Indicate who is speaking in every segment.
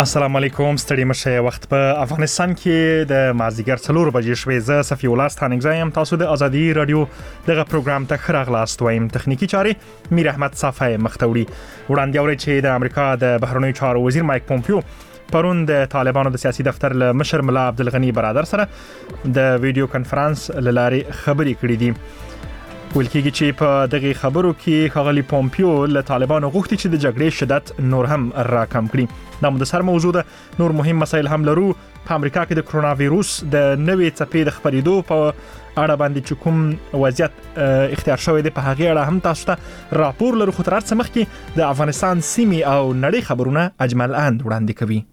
Speaker 1: السلام علیکم ستړي مشه وخت په افغانستان کې د مازیګر 4 بجې شوې ز صفی الله ستانګزایم تاسو د ازادي رادیو دغه پروګرام ته خراغلاست وایم تخنیکی چاري میر احمد صافی مختوړي وړاندې اوري چې د امریکا د بهرنیو چارو وزیر مایک پومپیو پرون د طالبانو د سیاسي دفتر له مشر ملا عبدالغنی برادر سره د ویډیو کانفرنس لاري خبري کړې دي ولکېږي چې په دغه خبرو کې ښاغلي پومپیو له طالبانو غوښتي چې د جګړې شدت نور هم راکم کړي دا د سر موضوع ده نور مهم مسایل هم لرو په امریکا کې د کرونا وایروس د نوې څپې د خپرېدو په اړه باندې چې کوم وضعیت اختیار شوی دی په هغه اړه هم تاسو ته راپور لرو خو تر څه مخکې د افغانستان سیمې او نړۍ خبرونه اجمل اند وړاندې کوي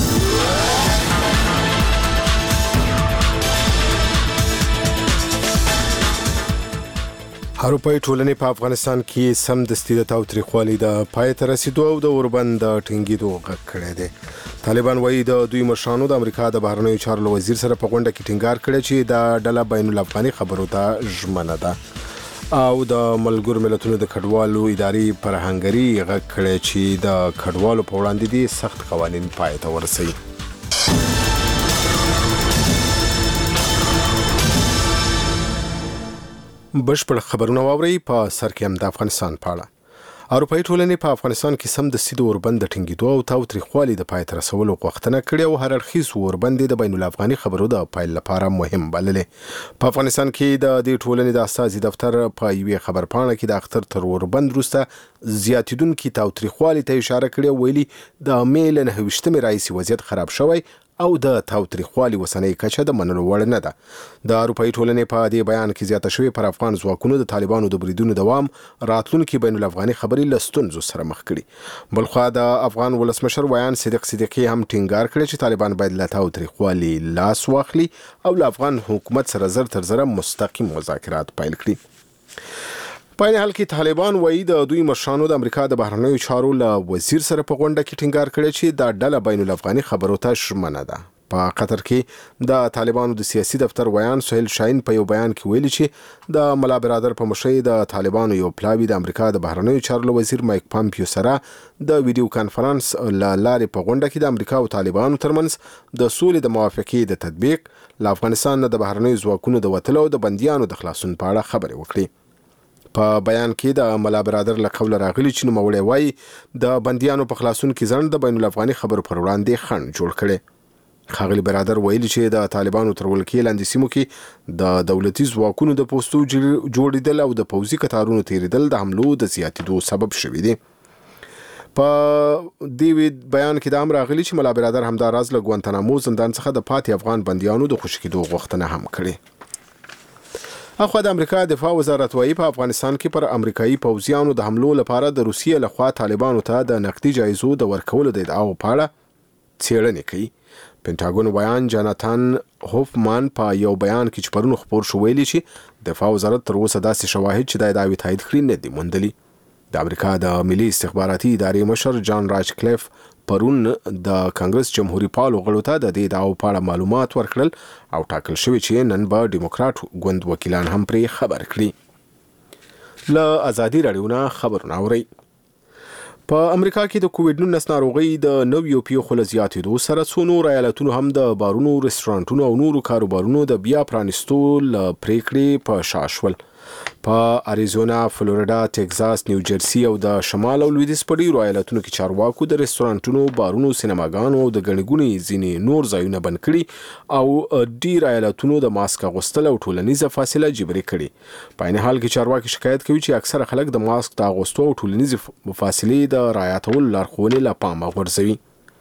Speaker 2: اروپای ټولنې په افغانستان کې سم دستي د تاوتریخوالي د پای ته رسیدو او د اوربند ټینګېدو غږ کړی دی طالبان وایي د دوی مشرانو د امریکا د بهرنیو چارو وزیر سره په غونډه کې ټینګار کړی چې د ډله بین الافغاني خبرو ته ژمنه ده او د ملګرو ملتونو د کډوالو ادارې پر هنګري غږ کړی چې د کډوالو په وړاندې دي سخت قوانین پای ته ورسوي بشپړ خبرونه واوري په سر کې هم د افغانستان په اړه اروپای ټولنې په افغانستان کې سم د سیده اوربند ټینګېدو او تاوتریخوالي د پای ته رسولو غوښتنه کړې او هر اړخیز اوربند د بین الافغاني خبرو د پایل لپاره مهم بللې په افغانستان کې د دې ټولنې د اساسي دفتر په یوې خبرپاڼه کې د اختر تر اوربند وروسته زیاتیدونکو تاوتریخوالي ته اشاره کړې ویلي د میل نه هوښتمه رئیس وضعیت خراب شوی او د تاوتریخوالي وسنۍ کچه د منلو وړ نه ده د اروپای ټولنې په دې بیان کې زیاته شوی پر افغان ځواکونو د طالبانو د بریدونو دوام راتلونکي بین الافغاني خبري لستونزو سره مخ کړي بلخو د افغان ولسمشر ویان صدیق صدیقی هم ټینګار کړی چې طالبان باید له تاوتریخوالي لاس واخلي او له افغان حکومت سره زر تر زر مستقیم مذاکرات پیل کړي په حال کې طالبان وایي د دوی مشرانو د امریکا د بهرنیو چارو له وزیر سره په غونډه کې ټینګار کړی چې د ډله بین الافغاني خبرو ته ژمنه ده په قطر کې د طالبانو د سیاسي دفتر ویان سهیل شاهین په یو بیان کې ویلي چې د ملا برادر په مشرۍ د طالبانو یو پلاوی د امریکا د بهرنیو چارو وزیر مایک پومپیو سره د ویډیو کانفرنس لارې په غونډه کې د امریکا او طالبانو ترمنځ د سولې د موافقې د تطبیق له افغانستان د بهرنیو ځواکونو د وتلو او د بنديانو د خلاصون په اړه خبرې وکړي په بیان کې د ملا برادر له قوله راغلي چې نوموړی وایي د بنديانو په خلاصون کې ځنډ د بین الافغاني خبرو پر وړاندې خنډ جوړ کړي ښاغلي برادر ویلي چې د طالبانو تر ولکې لاندې سیمو کې د دولتي ځواکونو د پوستو جوړېدل او د پوځي کتارونو تیریدل د حملو د زیاتېدو سبب شوي دي په دې بیان کې د امر راغلي چې ملا برادر همداراز له ګوانتانامو زندان څخه د پاتې افغان بنديانو د خوشی کېدو غوښتنه هم کړې اخو د امریکا دفاع وزارت وايي په افغانستان کې پر امریکایي پوځیانو د حملو لپاره د روسیې لخوا طالبانو ته د نقدي جایزو د ورکولو د ادعاو په اړه څېړنې کوي پینټاګون ویان جاناتان هوفمان په یو بیان کې چې پرون خبر شو ویلي چې دفاع وزارت تر اوسه داسې شواهد چې د ادعاوې تایید کړي نه دي موندلي د امریکا د ملي استخباراتي ادارې مشر جان راچکلیف پرون د کانګرس جمهوریت پالو غړو ته د دې دعوو په اړه معلومات ورکړل او ټاکل شوی چې نن به ډیموکرات ګوند وکیلان هم پرې خبر کړي له ازادي رادیو نه خبرونه اوري په امریکا کې د کووډ-19 ناروغي د نویو پیښو له زیاتېدو سره څو نور ایالتونو هم د بارونو رستورانتونو او نورو کاروبارونو د بیا پرانیستو له پریکړې په شا شول په اریزونا، فلوریدا، ټکزاس، نیوجرسي او د شمال او لویدیځ په ډیرو ایالتونو کې چارواکو د رستورانتونو، بارونو، سینماګانو او د ګڼې ګوڼې ځینې نور ځایونه بند کړي او ډیر ایالتونو د ماسک اغوستل او ټولنیزه فاصله جبري کړي په عین حال کې چارواکي شکایت کوي چې اکثره خلک د ماسک د اغوستو او ټولنیزه فاصلې د رعایتولو لارښوونې له پامه غورځوي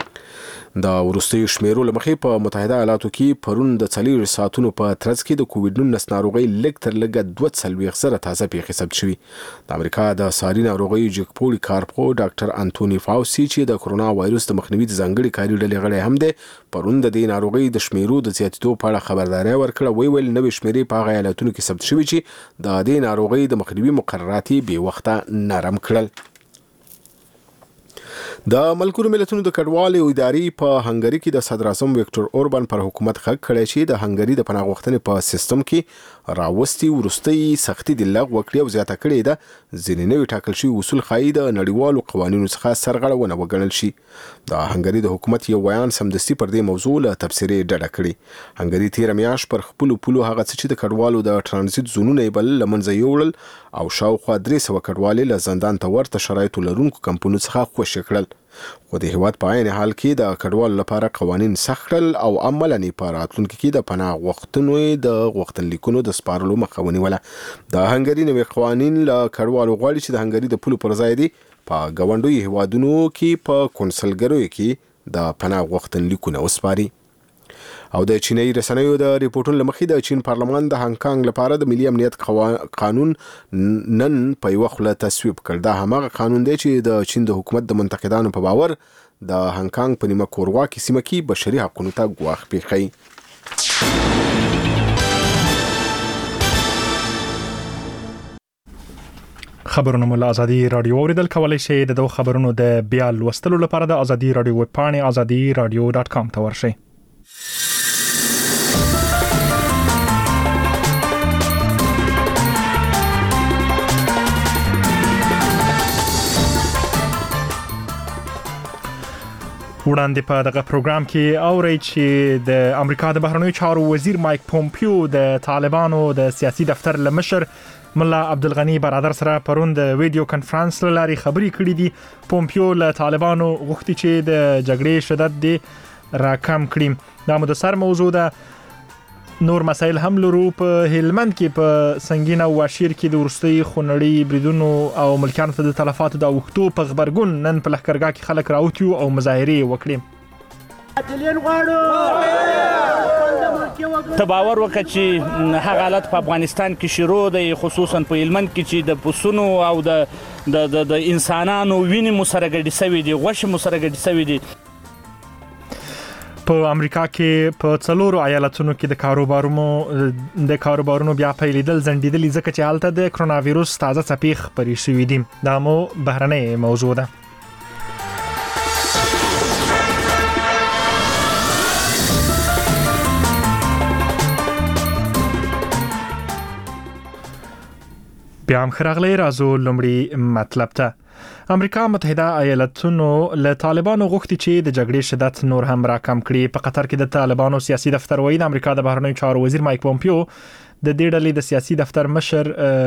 Speaker 2: د وروستیو شمیرو له مخې په متحده ایالاتو کې پرون د 4 ساعتونو په ترڅ کې د کووډ-19 ناروغي لږ تر لږه 240 تازه پیښې ثبت شوي د امریکا د ساري ناروغي جګپوړي کارپو ډاکټر انټونی فاوسي چې د کرونا وایروس د مخنیوي د ځانګړي کاري ډلې غړی هم دی پرون د دې ناروغي د شمیرو د زیاتېدو په اړه خبرداري ورکړه ویل نوې شمیرې په هغه ایالتونو کې ثبت شوي چې د دې ناروغي د مخنیوي مقررات بې وخته نرم کړل د ملګرو ملتونو د کډوالو ادارې په هنګری کې د صدر اعظم ویکټور اوربان پر حکومت خک کړی چې د هنګری د پناه غوښتنې په سیستم کې راوستي ورستي سختي د لغوه کړی او زیاته کړی ده ځینې نوي ټاکل شوی اصول خای د نړیوالو قوانینو څخه سرغړونه وګڼل شي. د هنګری د حکومت یو بیان سمدستي پر دې موضوع له تبصرې ډډه کړې. هنګری تیر میاشت پر خپل پولو هغه څه چې د کډوالو د ترانزیت زونونه بل لمنځه یوړل او شاوخوا 300 کډوالې له زندان ته ورته شرایطو لرونکو کمپونو څخه خوشي کړل. خو د هیواد په عین حال کې د کډوالو لپاره قوانین سخت کړل او عملاً په راتلونکي کې د پناه غوښتنو د غوښتنلیکونو د سپارلو مخه ونیوله. د هنګری نوي قوانین له کډوالو غواړي چې د هنګری د پولو پر ځای دي په ګاونډیو هیوادونو کې په کونسلګریو کې د پناه غوښتنلیکونه وسپاري. او د چینی رسنیو د ریپورتونو لمخې د چین پارلمان د هانګ کانګ لپاره د ملي امنیت قانون نن په یو خله تصویب کړ. دا هماغه قانون دی چې د چین د حکومت د منتقدانو په باور د هانګ کانګ په نیمه کورواکي سیمه کې بشري حقوقو ته ګواښ پیښی.
Speaker 1: خبرونه مو له ازادي رادیو اوریدل کولای شئ. د خبرونو د بیا لوستلو لپاره د ازادي رادیو ویب پاڼې azadiradio.com ته ورشئ. وړاندې په دغه پروګرام کې اورئ چې د امریکا د بهرنیو چارو وزیر مایک پومپیو د طالبانو د سیاسي دفتر لمشر ملا عبدالغنی برادر سره پرون د ویډیو کانفرنس لاري خبرې کړې دي. پومپیو له طالبانو غوښتي چې د جګړې شدت دې راکم کړي. دا مو د سر موضوع ده. نور مسایل هم لرو. په هلمند کې په سنگین او واشیر کې د ورستي خونړی بریدونو او ملکیانو ته د تلفاتو د اوختو په خبرګون نن په لښکرګاه کې خلک راوتیو او مظاهره وکړي.
Speaker 3: ته باور وکړه چې هغه حالت په افغانستان کې شروع دی، خصوصا په هلمند کې چې د پسونو او د انسانانو وینې مو سره ګډې شوي دي، غوښې مو سره ګډې شوي دي.
Speaker 1: په امریکا کې په څلورو ایالتونو کې د کاروبارونو بیا پیلېدل ځنډېدلي ځکه چې هلته د کرونا وایروس تازه څپې خپرې شوې دي. دا مو بهرنۍ موضوع ده. بیا هم خراغلی رازو لومړی مطلب ته. امریکا متحده ایالتونو له طالبانو غوښتي چې د جګړې شدت نور هم راکم کړي. په قطر کې د طالبانو سیاسي دفتر وایي د امریکا د بهرنیو چارو وزیر مایک پومپیو د دې ډلې د سیاسي دفتر مشر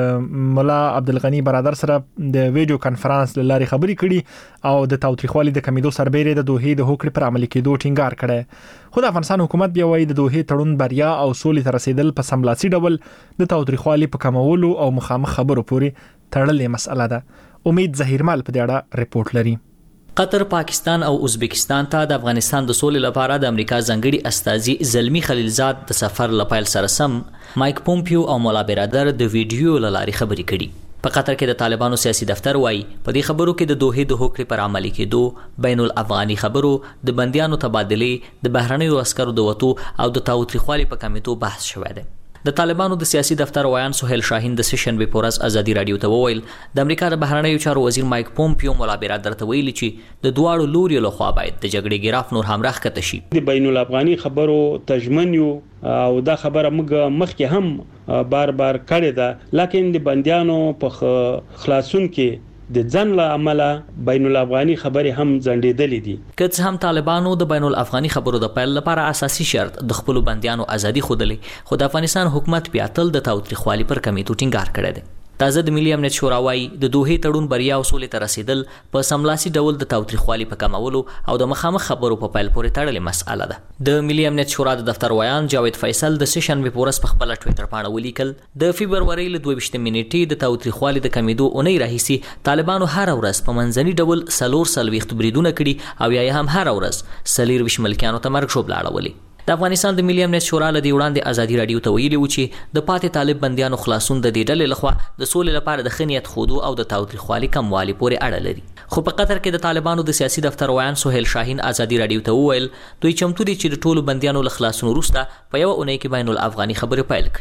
Speaker 1: ملا عبدالغنی برادر سره د ویډیو کانفرنس لاري خبرې کړي او د تاوتریخوالي د کمیدو سربېره د دوحې د هوکړې پر عملي کېدو ټینګار کړي. خو د افغانستان حکومت بیا وایي د دوحې تړون بریا او سولې ته رسیدل په سملاسي ډول د تاوتریخوالي په کمولو او مخامخ خبرو پورې تړلې مسأله ده. امید ظهیرمل په دې اړه ریپورت لري.
Speaker 4: قطر، پاکستان او ازبکستان ته د افغانستان د سولې لپاره د امریکا ځنګړي استازي زلمی خلیلزاد د سفر لپاره سره سم مایک پومپیو او مولا برادر د ویډیو لاري خبرې کړي. په قطر کې د طالبانو سیاسي دفتر وایي په دې خبرو کې د دوحې د هوکړې پر عملي کېدو، بین الافغاني خبرو، د بنديانو تبادله، د بهرنیو عسکرو د وټو او د تاوتریخوالي په کمیټو بحث شوی دی. د طالبانو د سیاسي دفتر ویان سهیل شاهین د سیشن به پورز ازادي رادیو ته وویل د امریکا د بهرنیو چارو وزیر مایک پومپیو مولا برادر ته ویلي چې د دواړو لوري له خوا باید د جګړې ګراف نور هم راخته شي.
Speaker 3: د بین الافغاني خبرو تجمن یو او دا خبره موږ مخکې هم بار کړې ده، لکه د بنديانو په خلاصون کې د ځن له عمله بین الافغاني خبرې هم ځنډېدلې دي.
Speaker 4: که هم طالبانو د بین الافغاني خبرو د پیل لپاره اساسي شرط د خپل بنديانو ازادي خودلې، خو د افغانستان حکومت بیا تل د تاوتریخوالي پر کمیټو ټینګار کړی دی. تازه د ملي امنیت شورا وايي د دوحې تړون بریا او سولې ته رسیدل په سملاسي ډول د تاوتریخوالي په کمولو او د مخامخ خبرو په پیل پورې تړلې مسأله ده. د ملي امنیت شورا د دفتر ویان جاوید فیصل د سیشن به پورس په خپل ټوئیټر باندې ولیکل د فبرवरी له 22 منېټې د تاوتریخوالي د کمیدو اونۍ راهیسي طالبانو هر ورځ په منځني ډول سلويخت بریدونه کړي او یا هم هر ورځ سلیر وش ملکیانو ته مرګ شوب لاړولي. د افغانستان د ملي امنیت شورا له دی وړاندې ازادي رادیو ته ویلي و چې د پاتې طالب بنديانو خلاصون د دې ډلې لخوا د سولې لپاره د خنیت خودو او د تاوتریخوالي کموالي پورې اړه لري. خو په قطر کې د طالبانو د سیاسي دفتر ویان سهیل شاهین ازادي رادیو ته وویل دوی چمتو دي چې د ټولو بنديانو له خلاصون وروسته په یو اونۍ کې بین الافغاني خبرې پیل کړي.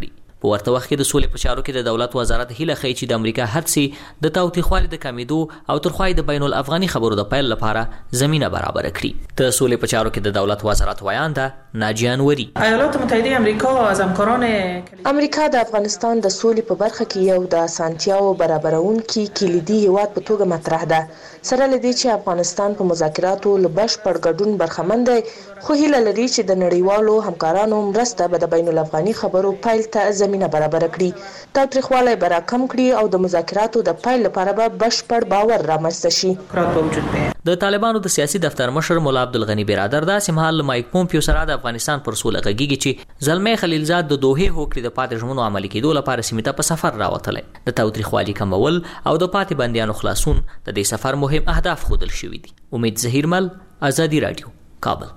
Speaker 4: په ورته وخت کې د سولې په چارو کې د دولت وزارت هیله ښیي چې د امریکا هڅې د تاوتریخوالي د کمیدو او ترخوالي د بین الافغاني خبرو د پیل لپاره زمينه برابر کړي. د سولې په چارو کې د دولت وزارت ویانده ناجیه انوري:
Speaker 5: ایالات متحده امریکا از همکاران
Speaker 6: امریکا د افغانستان د سولې په برخه کې یو د اسانتیاو برابرونکي کلیدي هیواد په توګه مطرح ده. سره لدی چې افغانستان په مذاکراتو له بشپړ ګډون برخمن دی، خو هیله لري چې د نړیوالو همکارانو مرسته به د بین الافغاني خبرو پیل ته زمينه برابر کړي، تاوتریخوالی به راکم کړي او د مذاکراتو د پیل لپاره به بشپړ باور رامنځته شي.
Speaker 4: د طالبانو د سیاسي دفتر مشر مولا عبدالغنی برادر دا سمحال مایک پومپیو سره د افغانستان پر سوله غږیږي چې زلمه خلیلزاد د دوه هوکړې د پاتې ژمنو عملي کېدو لپاره سیمه ته په سفر راوتلې. د تاوتریخوالي کمول او د پاتې بندیانو خلاصون د دې سفر مهم اهداف خودل شوي دي. امید زهیرمل، آزادی رادیو، کابل.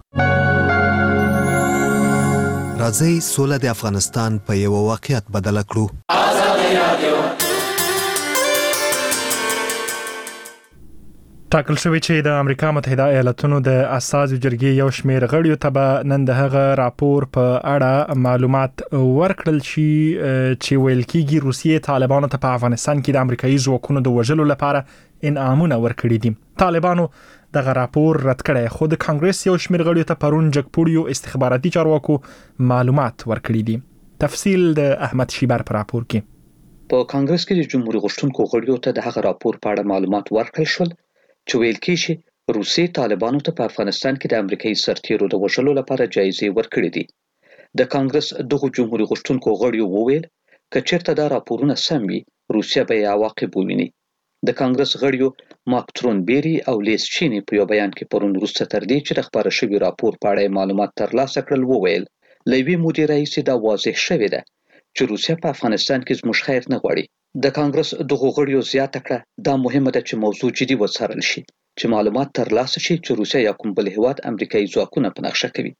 Speaker 7: راځي سوله د افغانستان په یو واقعیت بدل کړو.
Speaker 1: آزادی رادیو. ټاکل شوی چې د امریکا متحده ایالاتونو د اساسي جرګې یو شمېر غړیو ته به نن د هغه راپور په اړه معلومات ورکړل شي چې ویل کېږي روسیې طالبانو ته په افغانستان کې د امریکایي ځواکونو د وژلو لپاره انعامونه ورکړي دي. طالبانو دغه راپور رد کړی، خو د کانګرس یو شمېر غړیو ته پرون جګپوړیو استخباراتي چارواکو معلومات ورکړي دي. تفصیل د احمد شیبر په راپور کې.
Speaker 8: په کانګرس کې د جمهوریت غوښتونکو غړیو ته د هغه راپور په اړه معلومات ورکړل شول چې ویل کېږي روسیې طالبانو ته په افغانستان کې د امریکایي سرتیرو د وژلو لپاره جایزې ورکړې دي. د کانګرس دغه جمهوریت غوښتونکو غړیو وویل که چېرته دا راپورونه سم وي روسیه به یې عواقب وویني. د کانګرس غړیو مارک ترونبيري او لیس چینی په یو بیان کې پرون وروسته تر دې چې د خبره شوي راپور په اړه معلومات ترلاسه کړل وویل له یوې مودې راهیسې دا واضح شوې ده چې روسیه په افغانستان کې زموږ خیر نه غواړي. د کانګرس دغه غړیو زیاته کړه دا مهمه ده چې موضوع جدي وڅارل شي چې معلومات ترلاسه شي چې روسیه یا کوم بل هیواد امریکایي ځواکونه په نقشه کوي.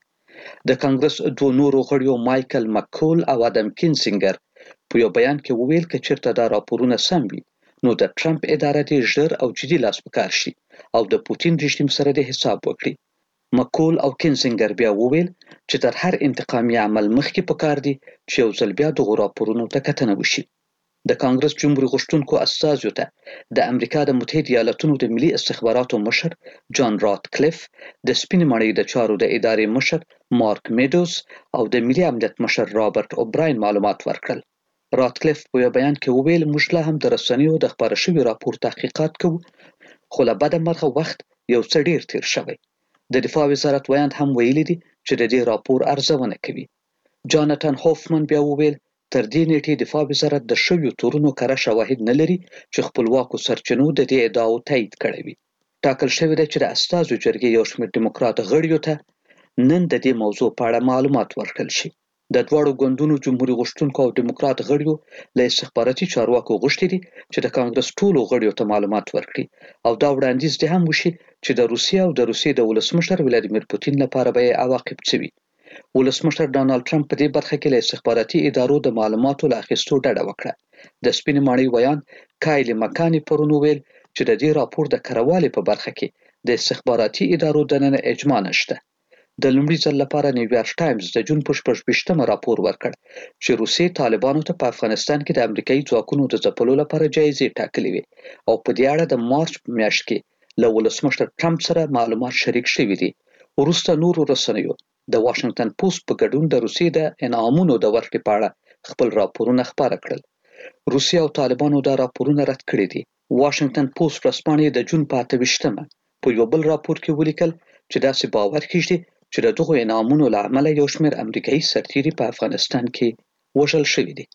Speaker 8: د کانګرس دوه نورو غړیو مایکل مکول او ادم کینسینګر په یو بیان کې وویل چې چېرته دا راپورونه سم وي نو د ټرمپ اداره دې ژر او جدي لاس په کار شي او د پوتین رژیم سره د حساب وکړي. مکول او کینسینګر بیا وویل چې تر هر انتقامي عمل مخکې پکار دي چې یو ځل بیا دغه راپورونو ته کتنه وشي. د کانګرس جمهوریت غوښتونکو استازو ته د امریکا د متحده ایالاتونو د ملي استخباراتو مشر جان راتکلیف، د سپینې ماڼۍ د چارو د ادارې مشر مارک میډوز او د ملي امنیت مشر رابرټ اوبراین معلومات ورکړل. راتکلیف په یو بیان کې وویل موږ لا هم د رسنیو د خبره شوي راپور تحقیقات کوو، خو له بده مرغه وخت یو څه ډیر تیر شوی. د دفاع وزارت ویاند هم ویلي دي چې د دې راپور ارزونه کوي. جاناتان هوفمن بیا وویل تر دې نیټې دفاع وزارت د شویو تورونو کره شواهد نه لري چې خپلواکو سرچینو د دې ادعاو تایید کړی وي. ټاکل شوی دی چې د استازو جرګې یو شمېر ډیموکرات غړیو ته نن د دې موضوع په اړه معلومات ورکړل شي. د دواړو ګوندونو جمهوریت غوښتونکو او ډیموکرات غړیو له استخباراتي چارواکو غوښتي دي چې د کانګرس ټولو غړیو ته معلومات ورکړي او دا وړاندیز دې هم وشي چې د روسیې او د روسیې د ولسمشر ولادیمیر پوتین لپاره به عواقب څه وي. ولسمشر ډانالډ ټرمپ په دې برخه کې له استخباراتي ادارو د معلوماتو له اخیستو ډډه وکړه. د سپینې ماڼۍ ویاند کایلی مکانی پرون ویل چې د دې راپور د کروالې په برخه کې د استخباراتي ادارو دننه اجماع نشته. د لومړي ځل لپاره نیویارک ټایمز د جون په 28مه راپور ورکړ چې روسیې طالبانو ته په افغانستان کې د امریکایي ځواکونو د ځپلو لپاره جایزې ټاکلې وي او په دې اړه د مارچ په میاشت کې له ولسمشر ټرمپ سره معلومات شریک شوي دي. وروسته نورو رسنیو د واشنگټن پوسټ په ګډون د روسیې د انعامونو د ورکړې په اړه خپل راپورونه خپاره کړل. روسیه او طالبانو دا راپورونه رد کړي دي. واشنگټن پوسټ ورځپاڼې د جون په 28مه په یو بل راپور کې ولیکل چې داسې باور کیږي چې د دغو انعامونو له امله یو شمېر امریکایي سرتیري په افغانستان کې وژل شوي دي.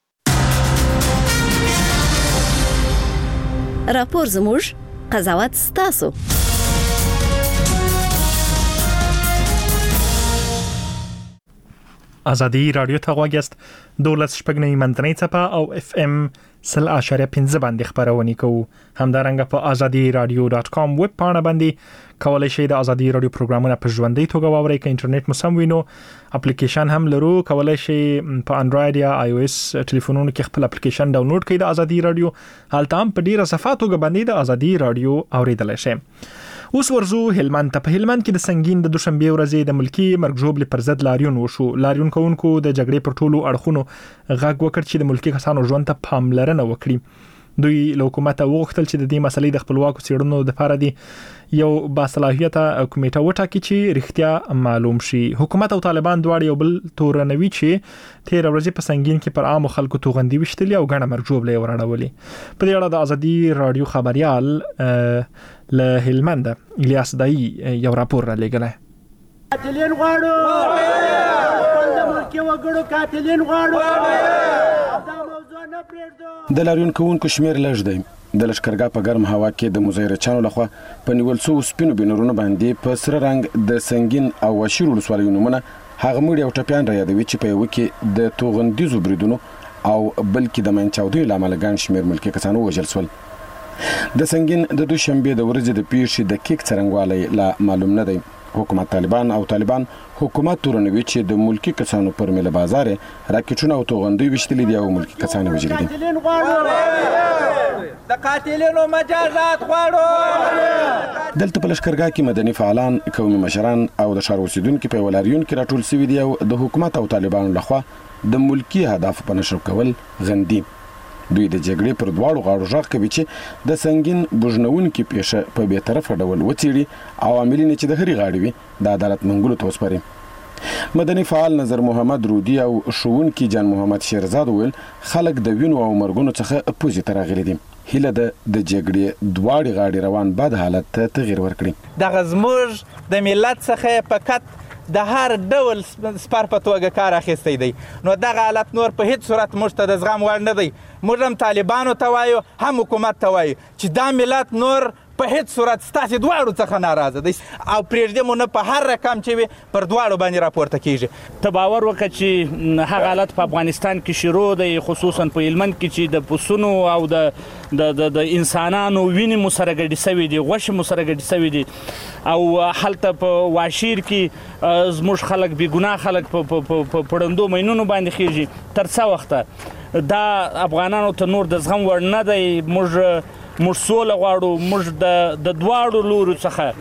Speaker 9: راپور زموږ، قضاوت ستاسو.
Speaker 1: آزادی رادیو ته غوږ یاست. 12.9 منځنۍ څپه او FM 100.5 باندې خبرونه کوو. همدارنګه په azadi.radio.com ویب پاڼه باندې کولای شئ د آزادی رادیو پروګرامونه په ژوندۍ توګه واورئ. که انټرنیټ مو سم وینو اپلیکیشن هم لرو، کولای شئ په انډراید یا آی او اس ټلیفونونو کې خپل اپلیکیشن ډاونلوډ کړئ د آزادی رادیو. هلته هم په ډیره صفحاتو باندې د آزادی رادیو اوریدلای شئ. اوس ورزو هلمند ته. په هلمند کې د سنگین د دوشنبه ورځې د ملکی مرګ ژوبل پر ضد لاریون وشو. لاریون کوونکو د جګړې پر ټولو اړخونو غږ وکړ چې د ملکی کسانو ژوند ته پاملرنه وکړي. دوی له حکومت وغوښتل چې د دې مسلې د خپلواکو څېړنو لپاره دی یو باصلاحیته کمیټه وټاکي چې رښتیا معلوم شي. حکومت او طالبان دواړه یو بل تورنوي چې تیر ورځې په سنگین کې پر عام خلکو توغندي وشتلې او غڼه مرګ ژوبل ورړولې. په دې اړه د ازادي رادیو خبريال له هلمند الیاس دای یو راپور را لګلای.
Speaker 10: قاتلین غواړو د ملکی وګړو قاتلین غواړو.
Speaker 11: د لاریون کوونکو شمیر لږ دی. د لشکرګاه په ګرم هوا کې د مظاهرچیانو لخوا په نیول شو سپینو بنرونو باندې په سره رنګ د سنگین او واشیر ولسوالیو نومونه هغه مړي او ټپيان را یادوي چې په یو کې د توغندیزو بریدونو او بلکې د منچاودیو لامل ګڼ شمیر ملکی کسانو وژل شول. د سنگین د دوشنبه د ورځې د پیښې د کیک څرنګوالی لا معلوم نه دی. حکومت طالبان حکومت تورنوي چې د ملکی کسانو پر مل بازار راکټونه او توغندوی وشتلې دي او ملکی کسانو وژلي دي.
Speaker 10: د قاتلینو مجازات غواړو.
Speaker 11: دلته په لشکرګاه کې مدني فعالان، قومي مشران او د ښار اوسیدونکو په ولاریون کې راټول شوي دي او د حکومت او طالبانو لخوا د ملکی اهداف په نشر کول غندي. دوی د جګړې پر دواړو غاړو ژغ کوي چې د سنگین بوجنونکو پیښه په به طرفه ډول وڅېړي او عاملین چې د هرې غاړې وي د عدالت منګولو ته وسپاري. مدني فعال نظر محمد رودي او ښوونکي جان محمد شیرزاد ویل خلک د وینو او مرګونو څخه پوزي ته راغلي دي. هیله د جګړې دواړې غاړې روان بد حالت ته تغیر ورکړي.
Speaker 12: دغه زموږ د ملت څخه فقط د هر ډول سپار په توګه کار اخیستی دی. نو دغه حالت نور په هیڅ صورت موږ ته د زغم وړ نه دی. موږ هم طالبانو ته وایو هم حکومت ته وایو چې دا ملت نور په هیڅ صورت ستاسې دواړو څخه ناراضه دی او پرېږدي مو نه په هر رقم چې وي پر دواړو باندې راپورته کیږي.
Speaker 13: ته باور وکړه چې هغه حالت په افغانستان کې شروع دی، خصوصا په هلمند کې چې د پسونو او د انسانانو وینې مو سره ګډې سوي دي، غوښې مو سره ګډې سوي دي او هلته په واشیر کې زموږ خلک بېګناه خلک په پړندو مینونو باندې خیږي. تر څه وخته دا افغانانو ته نور د زغم وړ نه دی. موږ سوله غواړو. موږ د دواړو لورو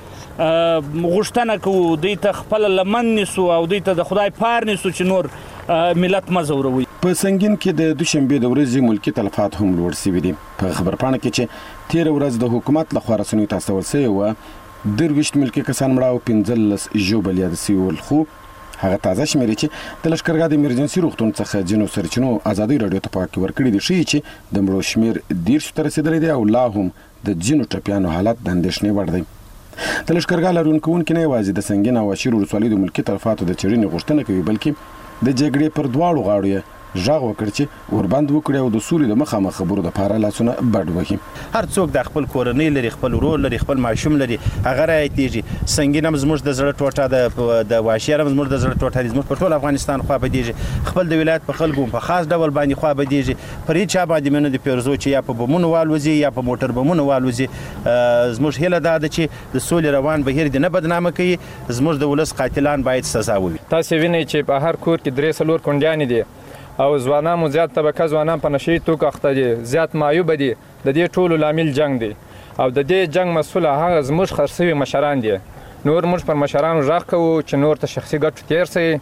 Speaker 13: څخه غوښتنه کوو دوی ته خپله لمن نیسو او دوی ته د خدای پار نیسو چې نور ملت مه ځوروي.
Speaker 11: په سنگین کې د دوشنبه د ورځې ملکی تلفات هم لوړ شوي دي. په خبرپاڼه کې چې تیر ورځ د حکومت لخوا رسنیو ته استول شوی و 23 ملکی کسان مړه او 15 ژوبل یاد شوي ول. خو هغه تازه شمیرې چې د لشکرګاه د ایمرجنسي روغتون څخه ځینو سرچینو ازادي رادیو ته پاکي ورکړي دي ښیي چې د مړو شمیر 10 ته رسیدلی دی او لا هم د ځینو ټپیانو حالت د اندېښنې وړ دی. د لشکرګاه لاریون کوونکي نه یوازې د سنگین او واشیر ولسوالۍ د ملکي تلفاتو د څېړنې غوښتنه کوي بلکې د جګړې پر دواړو غاړو یې ژغ وکړ چې ورباند وکړي او د سولې د مخامخ خبرو دپاره لاسونه بډ وهي.
Speaker 14: هر څوک د خپل کورنۍ لري، خپل ورور لري، خپل ماشوم لري، هغه رایتېږي. سنگین هم زموږ د زړه ټوټه ده، د واشیر هم زموږ د زړه ټوټه دي. زموږ په ټول افغانستان خوا بدیږي، خپل د ولایت په خلکو په خاص ډول باندې خوا بدیږي. پر هیڅ چا باندې مینه د پیرزو چې یا په بمونو والوځي یا په موټر بمونو والوځي. زموږ هیله دا ده چې د سولې روان بهیر دې نه بدنامه کوي. زموږ د ولس قاتلان باید سزا ووي.
Speaker 15: تاسو وینئ چې په هر کور کې 3-4 کونډیانې دي او ځوانان مو زیات طبقه ځوانان په نشي توګه اخته دي، زیات معیوب دي. د دې ټولو لامل جنگ دی او د دې جنگ مسؤل هغه زموږ خرڅوي مشران دي. نور موږ پر مشرانو ژغ کوو چې نور ته شخصي ګټو تیر سي،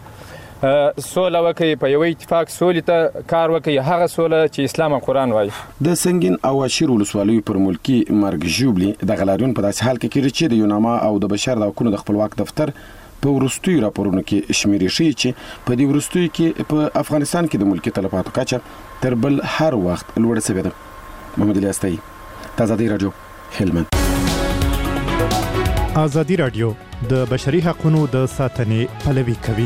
Speaker 15: سوله وکړي، په یو اتفاق سولې ته کار وکړي، هغه سوله چې اسلام او قرآن وایي.
Speaker 11: د سنگین او واشیر ولسوالیو پر ملکی مرګ ژوبلي د غلاریون په داسې حال کې کېږي چې د یوناما او د بشر د حقونو د خپلواک دفتر په وروستیو راپورونو کې شمیرې ښیي چې په دې وروستیو کې په افغانستان کې د ملکي تلفاتو کچه تر بل هر وخت لوړه شوې ده. محمد الیاس تایي، ازادي رادیو، هلمند.
Speaker 1: ازادي رادیو د بشري حقوقو د ساتنې پلوي کوي.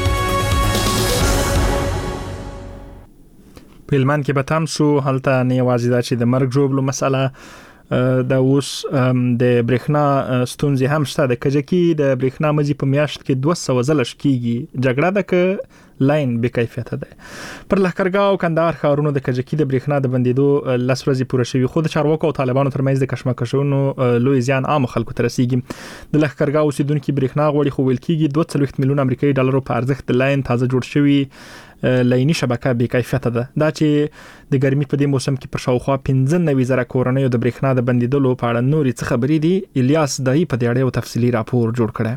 Speaker 1: په هلمند کې به تم شو هلته نه یوازې دا چې د مرګ ژوبلو مسله د اوس د برېښنا ستونزې هم شته. د کجکي د برېښنا مزي په میاشت کې 200 ځله کېږي. جګړه ده که لاین بې کیفیته ده. پر لښکرګاه او کندهار ښارونو د کجکي د برېښنا د بندیدو 10 ورځې پوره شوي، خو د چارواکو او طالبانو ترمنځ د کشمکشونو لوی زیان عام خلکو ته رسیږي. د لښکرګاه اوسیدونکو برېښنا غواړي، خو ویل کېږي 240 میلیون امریکایي ډالرو په ارزښت د لاین تازه جوړ شوی لایني شبکه بې کیفیته ده. دا چې د ګرمي په دې موسم کې پر شاوخوا 15,000 کورنیو د برېښنا د بندیدلو په اړه نورې څه خبرې دي. الیاس دای په دې اړه یو تفصیلي راپور جوړ کړی.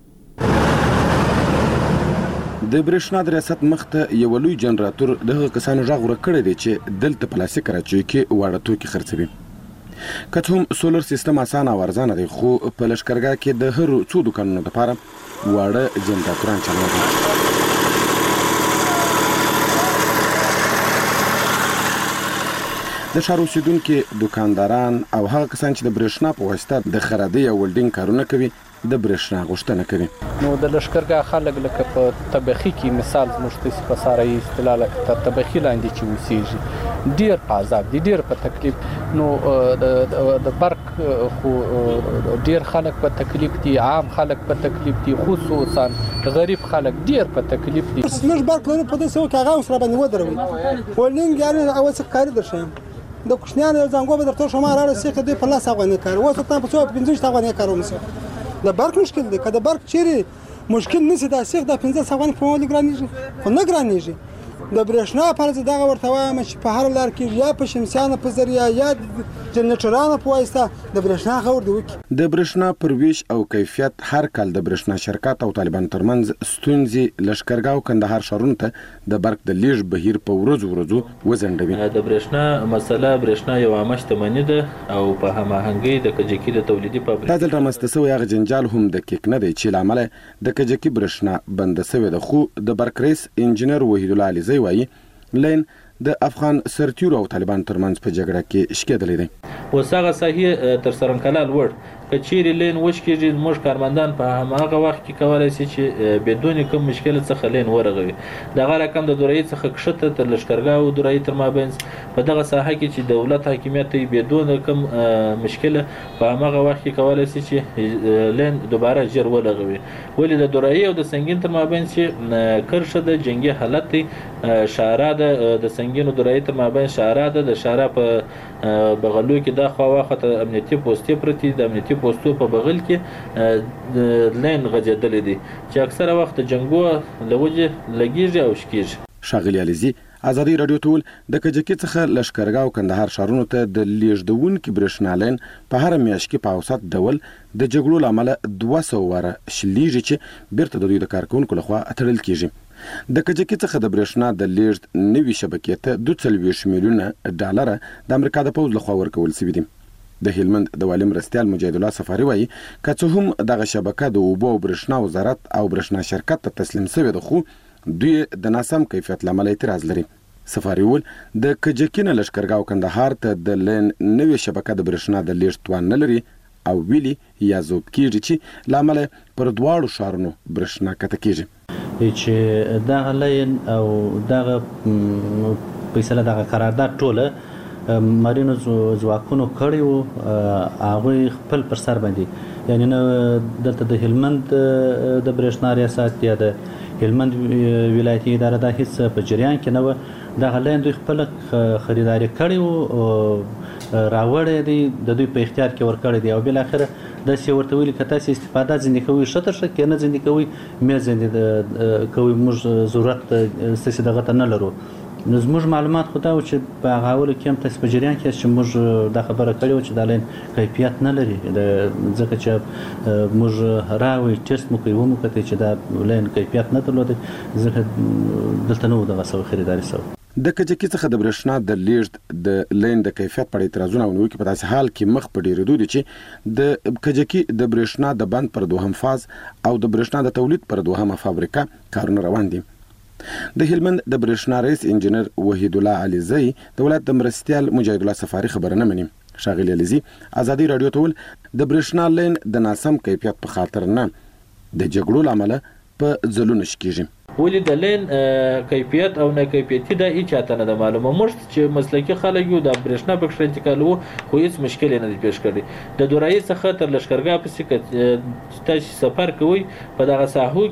Speaker 11: د برېښنا د ریاست مخته یو لوی جنراتور دغه کسانو غږ ورکړی دی چې دلته پلاسټیک راچوي کې واړه توکي خرڅوي. که هم سولر سیستم اسانه او ارزانه دی، خو په لشکرګاه کې د هر څو دکانونو لپاره واړه جنراتوران چلوي. د ښار اوسیدونکو دکانداران او هغه کسان چې د برېښنا په واسطه د خرادۍ او ولډینګ کارونه کوي د برېښنا غوښتنه کوي.
Speaker 16: نو د لشکرګاه خلک لکه په طبخي کې مثال زموږ په ساري اصطلاح لکه تر طبخي لاندې چې اوسېږي ډېر په عذاب دي، ډېر په تکلیف. نو د برق خو ډېر خلک په تکلیف دي، عام خلک په تکلیف دي، خصوصا غریب خلک ډېر په تکلیف دي.
Speaker 17: موږ برق لرو په داسې وخت هغه سره باندې ودروي ولډینګ یعنې اول څه کاری درشم د کوشنیان زنګو به درته شما راړ سیخ دوی په لاس افغاني کار و ته په 15 افغاني کاروم سه د برق مشکل دی. که د برق چیرې مشکل نسی د سیخ د 15 افغاني په مول ګرانیږي خو نه ګرانیږي. د برېښنا فرض دغه ورته وایم چې په هر لار کې یا په شمسیانو په ذریعہ یا جنریټرانو په واسطه د برېښنا غور دی وکړي.
Speaker 11: د برېښنا پر ویش او کیفیت هر کال د برېښنا شرکت او طالبان ترمنځ ستونزې لشکرګاه او کندهار ښارونو ته د برق د لیږ بهیر په ورځو وزنډوي.
Speaker 18: د برېښنا مسله برېښنا یو عامه شتمني ده او په هماهنګۍ د کجکي د تولیدي فابریکې
Speaker 11: دا ځل رامنځته شوی هغه جنجال هم د کیک نه دی چې له امله د کجکي برېښنا بنده شوې ده. خو د برق ریس انجینر وحید الله علیزی وایي لین د افغان سرتیرو او طالبان ترمنځ په جګړه کې شکېدلی دی.
Speaker 18: اوس هغه صحیح تر سرنکلا لوړ که چیرې لین وشکېږي زموږ کارمندان په هماغه وخت کې کولی شي چې بدون کوم مشکل څخه لین ورغوي. دغه رقم د دورایي څخه کښته تر لشکرګاه او دورایي تر مابینځ په دغه ساحه کې چې دولت حاکمیت یې بدون کوم مشکل په هماغه وخت کې کولی شي چې لین دوباره ژر ولغوي. ولې د دورایي او د سنګین تر مابینځ چې کرښه د جنګي حالت دی، شارع د سنګین او دورایي تر مابینځ شارع ده. د شارع په بغلو کې دا خواخته امنیتي پوستې پرتې د امنیتي پوستو په بغل کې لین غځېدلې دي چې اکثره وخت جنګو لوجه لګیږي او شکیږي.
Speaker 11: ښاغلي علیزي ازادي رادیو ټول د کجکي څخه لشکرګاه او کندهار ښارونو ته د لیږدونکو برېښنا لین په هر میاشت کې په اوسط ډول د جګړو له امله 200 واره شلیږي چې بیرته د دوی د کارکونکو لخوا تړل کیږي. د کجکي څخه د برېښنا د لیږد نوي شبکې ته 42 میلیونه ډالر د امریکا د پوځ لخوا ورکول شوي دي. د هلمند د والي مرستیال مجید الله سفاري وایي که څه هم دغه شبکه د اوبو او برېښنا وزارت او برېښنا شرکت ته تسلیم شوې ده، خو دوی د ناسم کیفیت له امله اعتراض لري. سفاري وویل د کجکي نه لشکرګاه او کندهار ته د لین نوې شبکه د برېښنا د لیږد توان نه لري او ویلي یا زوب کېږي چې له امله پر دواړو ښارونو برېښنا کته کېږي.
Speaker 19: چې دغه لین او دغه فیصله دغه قرارداد ټوله مرینو ځواکونو کړی وو، هغوی خپل پر سر باندې یعنی نه دلته د هلمند د برېښنا ریاست یا د هلمند ولایتي اداره دا هیڅ په جریان کې نه وه. دغه لین دوی خپل خریداري کړی وو، راوړی دی، د دوی په اختیار کې ورکړی دی او بالاخره داسې ورته ویلي که تاسې استفاده ځینې کوئ ښه تر ښه، که نه ځینې کوئ مې ځینې کوئ، موږ ضرورت ستاسې دغه ته نه لرو. نو زموږ معلومات خو دا و چې په هغه اولو کې هم تاسې په جریان کې چې موږ دا خبره کړې وه چې دا لین کیفیت نه لري، ځکه چې موږ راوړی ټیسټ مو کوي ومو کتئ چې دا لین کیفیت نه درلودی، ځکه دلته نه و دغه سوی خریداري سوی.
Speaker 11: د کجکي څخه د برېښنا د لیږد د لین د کیفیت په اړه اعتراضونه او نیوکې په داسې حال کې مخ په ډېرېدو دي چې د کجکي د برېښنا د بند پر دوهم فاز او د برېښنا د تولید پر دوهمه فابریکه کارونه روان دي. د هلمند د برېښنا ریس انجینر وحید الله علیزی د ولایت د مرستیال مجید الله سفاري خبره نه مني. ښاغلي علیزي ازادي رادیو ته ویل د برېښنا لین د ناسم کیفیت په خاطر نه د جګړو له امله په ځلونه شکېږي.
Speaker 18: ولې د لین کیفیت او نه کیفیتي دا هیڅ چاته نه معلومه. موږ چې مسلکي خلک یو د برېښنا په کښې انتقالوو خو هیڅ مشکل نه دی پیښ کړی. د دورایي څخه تر لشکرګاه پسې که تاسې سفر کوئ په دغه ساحو کې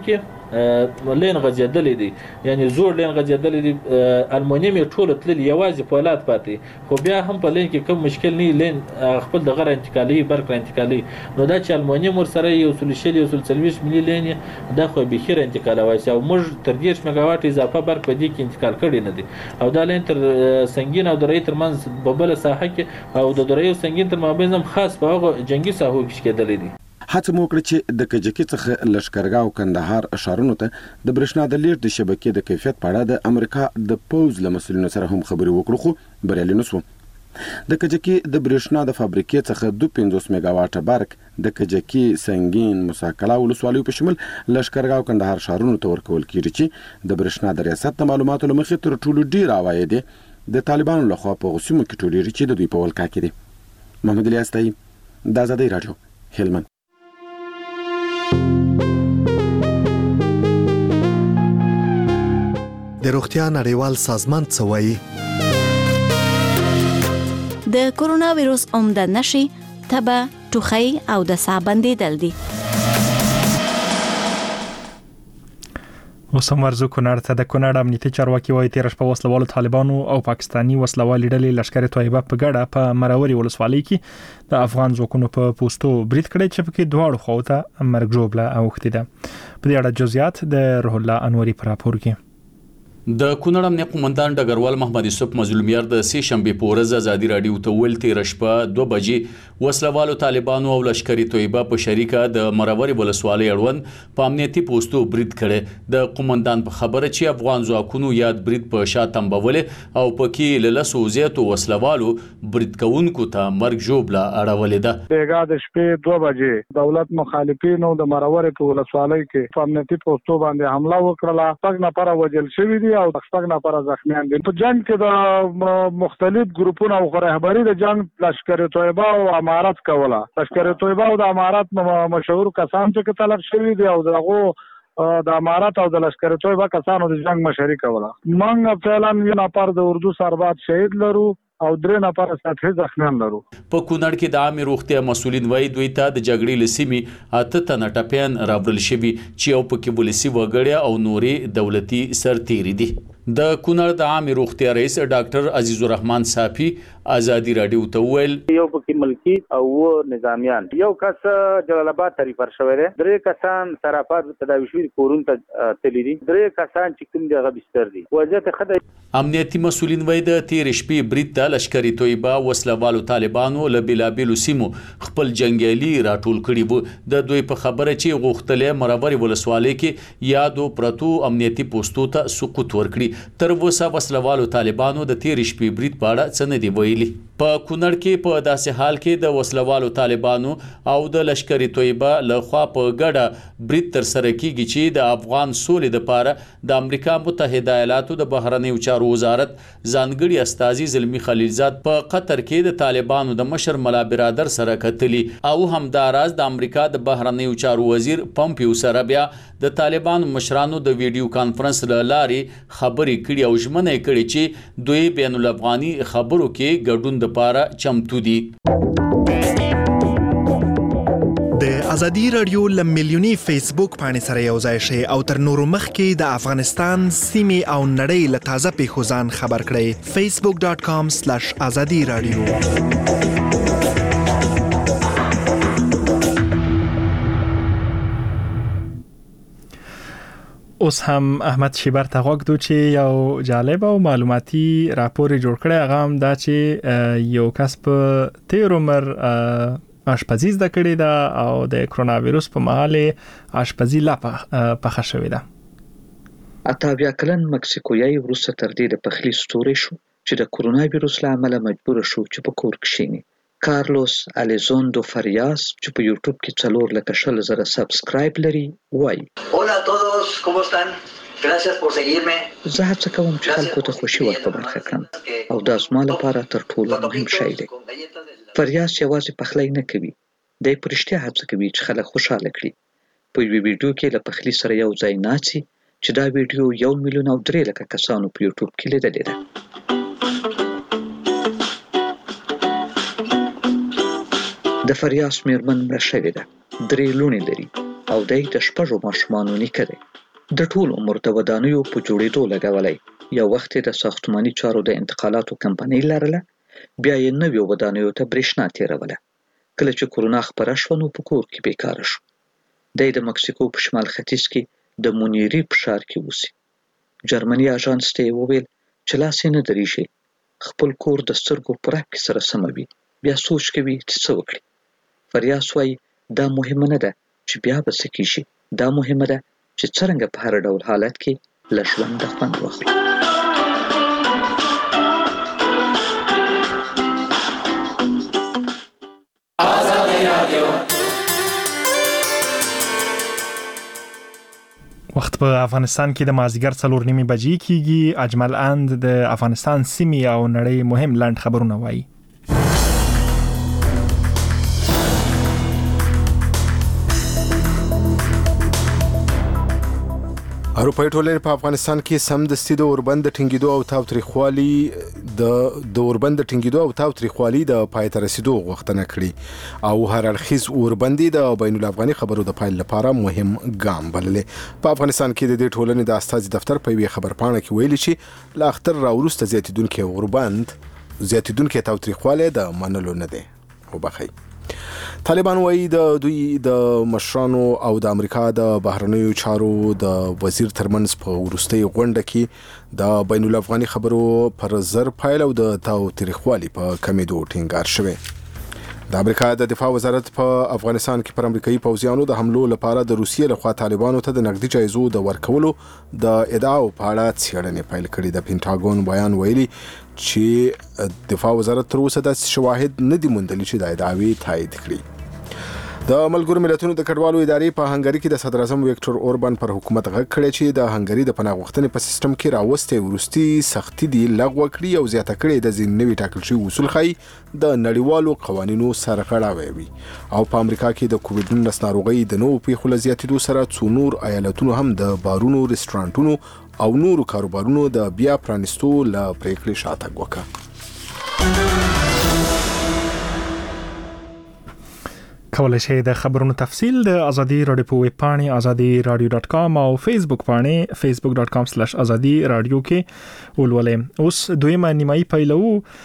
Speaker 18: لین غځېدلې دي، یعنی زوړ لین غځېدلې دي، المونیم یې ټوله تللي، یوازې فولاد پاتې. خو بیا هم په لین کې کوم مشکل نه لین خپل دغه انتقالي برق انتقالي. نو دا چې المونیم ورسره یو سل شل یو سل 40 ملي لین دا خو به خیر انتقالوي، او موږ تر 10 میگاواټ اضافه برق په دې کې انتقال کړی نه دي. او دا لین تر سنگین او درې ترمنځ په بل ساحه کې او د درې او سنگین تر مابین هم خاص په هغه جنگي ساحو کې کېدلې دي.
Speaker 11: هڅه مو وکړه چې د کجکي څخه لشکرګاه او کندهار ښارونو ته د برېښنا د لیږد د شبکې د کیفیت په اړه د امریکا د پوځ له مسؤلینو سره هم خبرې وکړو، خو بریالي نه شوو. د کجکي د برېښنا د فابریکې څخه 52 میگاواټه برق د کجکي، سنگین، موساکلا ولسوالیو په شمول لشکرګاه او کندهار ښارونو ته ورکول کیږي چې د برېښنا د ریاست د معلوماتو له مخې تر ټولو ډیر عواید د طالبانو لخوا په غوسیمو کې ټولیږي چې د دوی په ولکه کې دي. محمد الیاس طیب، د آزادۍ راډیو، هلمند.
Speaker 7: د روغتیا نړیوال سازمان څه وایي؟
Speaker 9: د کورونا وایروس عمده نښې تبه، ټوخی او د ساه بندیدل دي.
Speaker 1: اوس هم ورزو کونړ ته. د کونړ امنیتي چارواکي وایي تېره شپه وسلوالو طالبانو او پاکستاني وسلوالې ډلې لشکر طیبه په ګډه په مروري ولسوالۍ کې د افغان ځواکونو په پوستو برید کړی چې پکې دواړو خواو ته مرګ ژوبله اوښتې ده. په دې اړه جزئیات د روح الله انوري په راپور کې.
Speaker 20: د کونړ امنیه قومندان ډګروال محمد یوسف مظلومیار د سې شنبې په ورځ ازادي راډیو ته ویل تېره شپه 2 بجې وسلوالو طالبانو او لشکري طیبه په شریکه د مروري ولسوالۍ اړوند په امنیتي پوستو برید کړي. د قومندان په خبره چې افغان ځواکونو یاد برید په شا تنبولې او پکې له لسو زیاتو وسلوالو برید کوونکو ته مرګ ژوبله اړولې ده.
Speaker 21: بیګا د شپې 2 بجې دولت مخالفینو د مروري په ولسوالۍ کې په امنیتي پوستو باندې حمله وکړه. 5 نفر وژل شوي دي او 6 نفر زخمیان دي. په جنگ کې د مختلف ګروپونو او رهبری د جنگ لشکر طیبه او امارات کوله. لشکر طیبه او د امارات مشهور کسان چې طلب شوي دي او دغه د امارات او د لشکر طیبه کسانو د جنگ مشري کوله. موږ فعلا یو نفر د اردو سرباز شهید لرو او 3 نفر ساتي زخمیان لرو.
Speaker 20: په کونړ کې د عامه روغتیا مسولین وایي دوی ته د جګړې لسیمې 8 تنه ټپیان راوړل شوي چې یو پکې ولسی وګړي او نوري دولتي سرتیري دي. د کونړ د عامه روغتیا رئیس ډاکټر عزیز الرحمن صافي آزادي راډیو ته ویل
Speaker 22: یو پکې ملکی او نظامیان، یو کس جلال آباد ته ریفر شوی دی، 3 کسان سرافات تداوی شوي کورون ته تللی دي، 3 کسان چې کوم دغه بستر دي. وضعیت خدای
Speaker 20: امنیتي مسولین وایي د تېرې شپې برید ته لشکري طیبه وسلوالو طالبانو له بېلابېلو سیمو خپل جنګیالي راټول کړي وو. د دوی په خبره چې غوښتل مروري ولسوالۍ کې یادو پرتو امنیتي پوستو ته سقوط ورکړي. تر اوسه وسلوالو طالبانو د تېرې شپې برید په اړه څه نه دي ویلي. په کونړ کې په داسې حال کې د وسلوالو طالبانو او د لشکري طیبه له خوا په ګډه برید تر سره کیږي چې د افغان سولې لپاره د امریکا متحده ایالاتو د بهرنیو چارو وزارت ځانګړي استازي زلمی خلیلزاد په قطر کې د طالبانو د مشر ملا برادر سره کتلی او همداراز د امریکا د بهرنیو چارو وزیر پمپیو سره بیا د طالبانو مشرانو د ویډیو کانفرنس له لارې خبرې کړي او ژمنه کړي چې دوی بین الافغاني خبرو کې ګډون لپاره چمتو دي.
Speaker 1: د ازادي رادیو لملیونی فیسبوک باندې سره یو ځای شي او تر نورو مخکې د افغانستان سیمې او نړۍ له تازه پیښو ځان خبر کړئ. facebook.com/azadi radio. اوس هم احمد شیبر ته غوږ دو چې یو جالب او معلوماتي راپور جوړ کړی. هغه هم دا چې یو کس په 13 عمر آشپزي زده کړې ده او د کرونا وایروس په مهال آشپزي لا پخه شوې ده.
Speaker 8: 88 کلن مکسیکویي وروسته تر دې د پخلي ستوری شو چې د کرونا وایروس له امله مجبور شو چې په کور کښیني. کارلوس الیزوندو فریاس چې په یوټیوب کې 4,000 سبسکرایب لري وایي
Speaker 23: Hola a todos, ¿cómo están? Gracias por seguirme.
Speaker 8: زه هڅه کوم چې خلکو ته خوشي ور په برخه کړم او دا زما لپاره تر ټولو مهم شی دی. فریاس یوازې پخلی نه کوي، دی په رښتیا هڅه کوي چې خلک خوشاله کړي. په یوې ویډیو کې له پخلي سره یو ځای ناڅي چې دا ویډیو 1,300,000 کسانو په یوټیوب کې لیدلې ده. د فریاس میرمن مړه شوې ده، 3 لوڼې لري او دی د 6 ماشومانو نیکه دی. د ټول عمر د ودانیو په جوړېدو لګولای. یو وخت د ساختماني چارو د انتقالاتو کمپنۍ لرله، بیا یې نویو ودانیو ته برېښنا تیروله. کله چې کرونا خپره شوه نو په کور کې بیکاره شو. دی د مکسیکو په شمال ختیځ کې د مونیری په ښار کې اوسي. جرمني اژانس ته یې وویل چې لاس یې نه درېږي، خپل کور د سترګو په رپ کې سره سموي، بیا سوچ کوي چې څه وکړي. فریاس وایي دا مهمه نه ده چې بیا به څه کېږي، دا مهمه ده چې څرنګه په هر ډول حالت کې له ژونده خوند واخلو.
Speaker 1: وخت په افغانستان کې د مازیګر 4:30 بجې کېږي. اجمل اند د افغانستان سیمې او نړۍ مهم لنډ خبرونه وایي.
Speaker 2: اروپایي ټولنې په افغانستان کې سمدستي د اوربند ټینګېدو او تاوتریخوالي د پای ته رسیدو غوښتنه کړې او هر اړخیز اوربندي د بین الافغاني خبرو د پایل لپاره مهم ګام بللې. په افغانستان کې د دې ټولنې د استازي دفتر په یوې خبرپاڼه کې ویلي چې لا اختر راوروسته زیاتیدونکي تاوتریخوالی د منلو نه دی. وبخښئ. طالبان وایي د دوی د مشرانو او د امریکا د بهرنیو چارو د وزیر ترمنځ په وروستۍ غونډه کې د بین الافغاني خبرو پر زر پایل او د تاوتریخوالي په کمیدو ټینګار شوی. د امریکا د دفاع وزارت په افغانستان کې پر امریکایي پوځیانو د حملو لپاره د روسیې لخوا طالبانو ته د نقدي جایزو د ورکولو د ادعاو په اړه څېړنې پیل کړې. د پینټاګون بیان ویلي چې دفاع وزارت تر اوسه داسې شواهد نه دي موندلي چې د ادعاوې تایید کړي. د ملګرو ملتونو د کډوالو ادارې په هنګري کې د صدر اعظم ویکټور اوربان پر حکومت غږ کړی چې د هنګري د پناه غوښتنې په سیستم کې راوستې وروستي سختي دي لغوه کړي او زیاته کړي د ځینې نوي ټاکل شوي اصول ښایي د نړیوالو قوانینو سرغړاوی وي. او په امریکا کې د کووډ-19 ناروغۍ د نوو پیښو له زیاتېدو سره څو نور ایالتونو هم د بارونو، رستورانټونو او نورو کاروبارونو د بیا پرانیستو له پریکړې شاتګ وکړ.
Speaker 1: کولای شئ د خبرونو تفصیل د ازادي رادیو په ویب پاڼې azadi-radio.com او فیسبوک پاڼې facebook.com/azadi radio کې ولولئ. اوس دویمه نیمایي پیلو.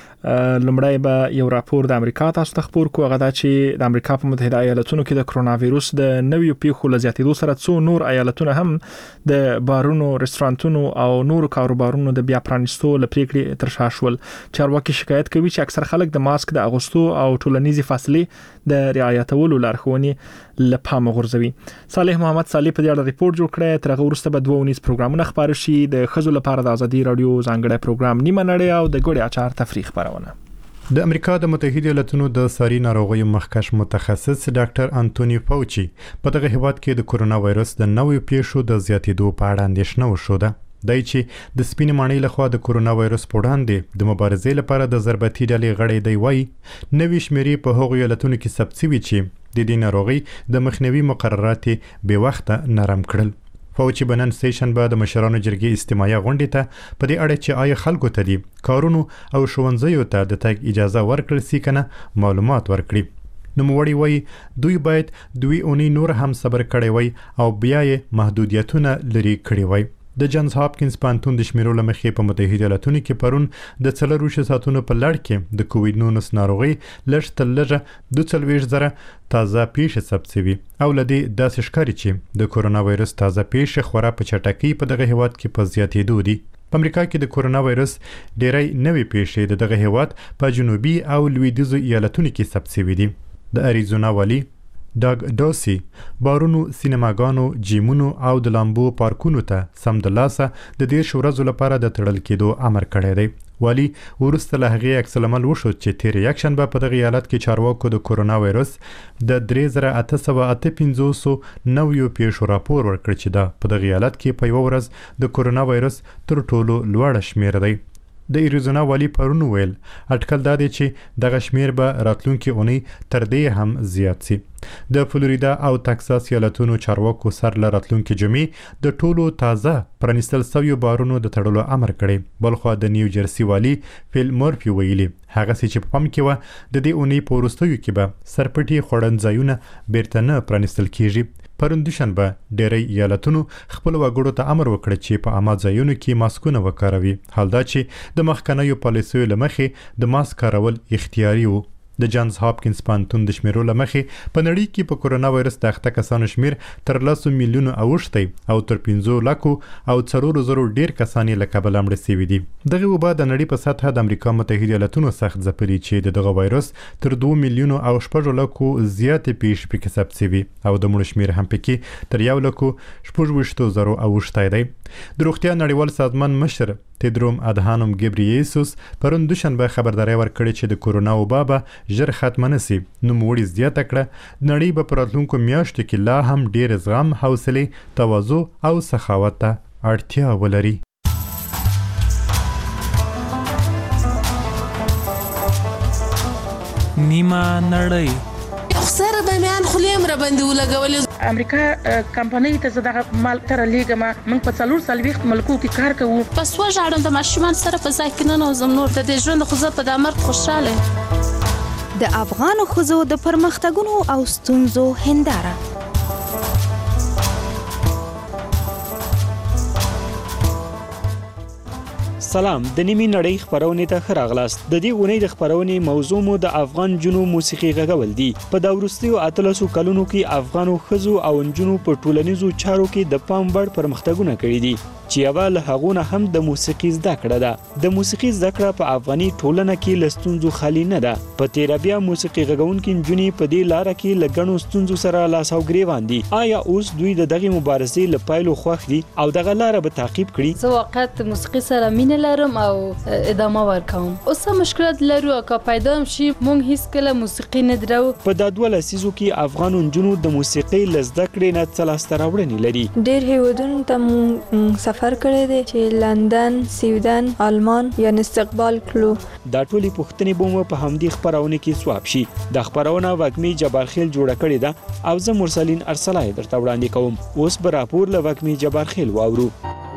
Speaker 1: لمړی به یو راپور د امریکا تاسو ته خبر کو هغه دا چې د امریکا په متحده ایالاتونو کې د کرونا وایروس د نویو پیښو له زیاتېدو سره څو نور ایالتونه هم د بارونو، رستورانټونو او نورو کاروبارونو د بیا پرانیستو له پریکړې تر شا شول. چارواکي شکایت کوي چې اکثر خلک د ماسک د اغوستو او ټولنیزې فاصلې د رعایتولو لارښوونې له پامه غورځوي. صالح محمد صالح په دې اړه ریپورت جوړ کړی. تر هغه وروسته به 2 پروګرامونه خبرې شي. د ښځو لپاره د ازادي رادیو ځانګړی پروګرام نیمه نړۍ او د ګوړې اچار تفریح خبرونه.
Speaker 3: د امریکا د متحده ایالاتونو د ساري ناروغیو مخکښ متخصص ډاکټر انټونی فاوچي په دغه هیواد کې د کرونا وایروس د نویو پیښو د زیاتېدو په اړه اندېښنه وښوده. دای چې د سپینې ماڼۍ لخوا د کرونا وایروس په وړاندې د مبارزې لپاره د ضربتي ډلې غړی دی وایي نوې شمیرې په هغو ایالتونو کې ثبت شوي چې د دې ناروغۍ د مخنیوي مقررات بې وخته نرم کړل. فاوچي بنن سټیشن به د مشرانو جرګې استماعي غونډې ته په دې اړه چې آیا خلکو ته دي کارونو او ښوونځیو ته د تګ اجازه ورکړل سي کنه معلومات ورکړي. نوموړي وایي دوی باید 2 اونۍ نور هم صبر کړی وای او بیا یې محدودیتونه لري کړی وای. د جانز هاپکینز پوهنتون د شمیرو له مخې په متحده ایالاتونو کې پرون د 4 ساعتونو په لړ کې د کووډ-19 ناروغي لږ تر لږه 42,000 تازه پیښې ثبت شوي او لدی داسې ښکاري چې د کرونا وایروس تازه پیښې خورا په چټکۍ په دغه هیواد کې په زیاتېدو دي. په امریکا کې د کرونا وایروس ډېری نوې پیښې د دغه هیواد په جنوبي او لویدیځو ایالتونو کې ثبت شوي دي. د اریزونا والی ډاګ ډوسی بارونو، سینماګانو، جیمونو او د لامبو پارکونو ته سمدلاسه د 10 ورځو لپاره د تړل کېدو امر کړی دی. والی ورسته له هغې عکس العمل وښود چې تیر یکشنبه په دغه ایالت کې چارواکو د کرونا وایروس د 3858 نویو پیښو راپور ورکړ چې دا په دغه ایالت کې په یو ورځ د کرونا وایروس تر ټولو لوړ شمیر دی. د اریزونا والی پرون ویل اټکل دا دی چې دغه شمیر به راتلونکي اونۍ تر دې هم زیات شي. د فلوریدا او تکساس ایالتونو چارواکو سر له راتلونکي جمعې د ټولو تازه پرانیستل شویو بارونو د تړلو امر کړی. بلخوا د نیو جرسي والی فیل مورفي ویلي هغه چې په پام کې و د دې اونۍ په وروستیو کې به سرپټي خوړنځایونه بیرته نه پرانیستل کیږي. پرون دوشنبه ډېری ایالتونو خپل وګړو ته امر وکړ چې په عامه ځایونو کې ماسکونه وکاروي. حال دا چې د مخکنیو پالیسیو له مخې د ماسک کارول اختیاري وو. د جانز هاپکینز پوهنتون د شمیرو له مخې په نړۍ کې په کورونا وایرس د اخته کسانو شمیر تر 10 میلیونو اوښتی او تر 15 لکو او 400 ډیر کسان له کبله مړه شوي دي. دغه وبا د نړۍ په سطحه د امریکا متحده ایالاتونو سخت ځپلي چې دغه وایرس تر 2 میلیونو او 6 لکو زیاتې پیښې پکې ثبت شوي او د مړو شمیر هم پکې تر 1 لکو 6.0 اوښتی دی. د روغتیا نړیوال سازمان مشر تدروم ادهانوم ګبرییسوس پرون دوشنبه خبرداري ورکړې چې د کورونا وبا به ژر ختمه نشي. نوموړي زیاته کړه نړۍ به په راتلونکو میاشتو کې لا هم ډېر زغم، حوصلې، تواضع او سخاوت ته اړتیا ولري.
Speaker 4: نیمه نړۍ
Speaker 5: سره به میان خلیم را باندې ولګولې.
Speaker 6: امریکا کمپنۍ ته زده مال تر لیګه موږ په 440 ملکو کې کار کوو.
Speaker 5: پس وژاړم د ماشومان سره په ځای کې نه نوزم نور د دې ژوند خو زه په د مرګ خوشاله.
Speaker 9: د افغانو ښځو د پرمختګونو او ستونزو هنداره.
Speaker 24: سلام، د نیمې نړۍ خبرونه ته ښه راغلاست. د دې اونۍ د خبرونې موضوع مو د افغان جنو موسیقي غږول دي. په دا وروستیو 13 کلونو کې افغانو ښځو او نجونو په ټولنیزو چارو کې د پام وړ پرمختګونه کړي دي چې یوه له هغونه هم د موسیقي زده کړه ده. د موسیقي زده کړه په افغاني ټولنه کې له ستونزو خالي نه ده. په تیره بیا موسیقي غږونکي نجونې په دې لاره کې له ګڼو ستونزو سره لاس او ګریوان دي. آیا اوس دوی د دغې مبارزې له پایلو خوښ دي او دغه لاره به تعقیب کړي؟
Speaker 25: زه واقعا موسیقي سره مینه لرم او ادامه ورکوم. اوس هم مشکلات لرو او که پیدا هم شي موږ هیڅ کله موسیقي نه درو.
Speaker 24: په دا 2 لسیزو کې افغان نجونو د موسیقي له زده کړې نه څه لاسته راوړنې لري.
Speaker 26: ډېر هیوادونو ته موږ سفر کړی دی چې لندن، سویډن، آلمان یا استقبال کړو.
Speaker 24: دا ټولې پوښتنې به مو په همدې خپرونه کې ځواب شي. د خپرونه وږمې جبارخیل جوړه کړې ده او زه مرسلین ارسلای درته وړاندې کوم. اوس به راپور له وږمې جبارخیل واورو.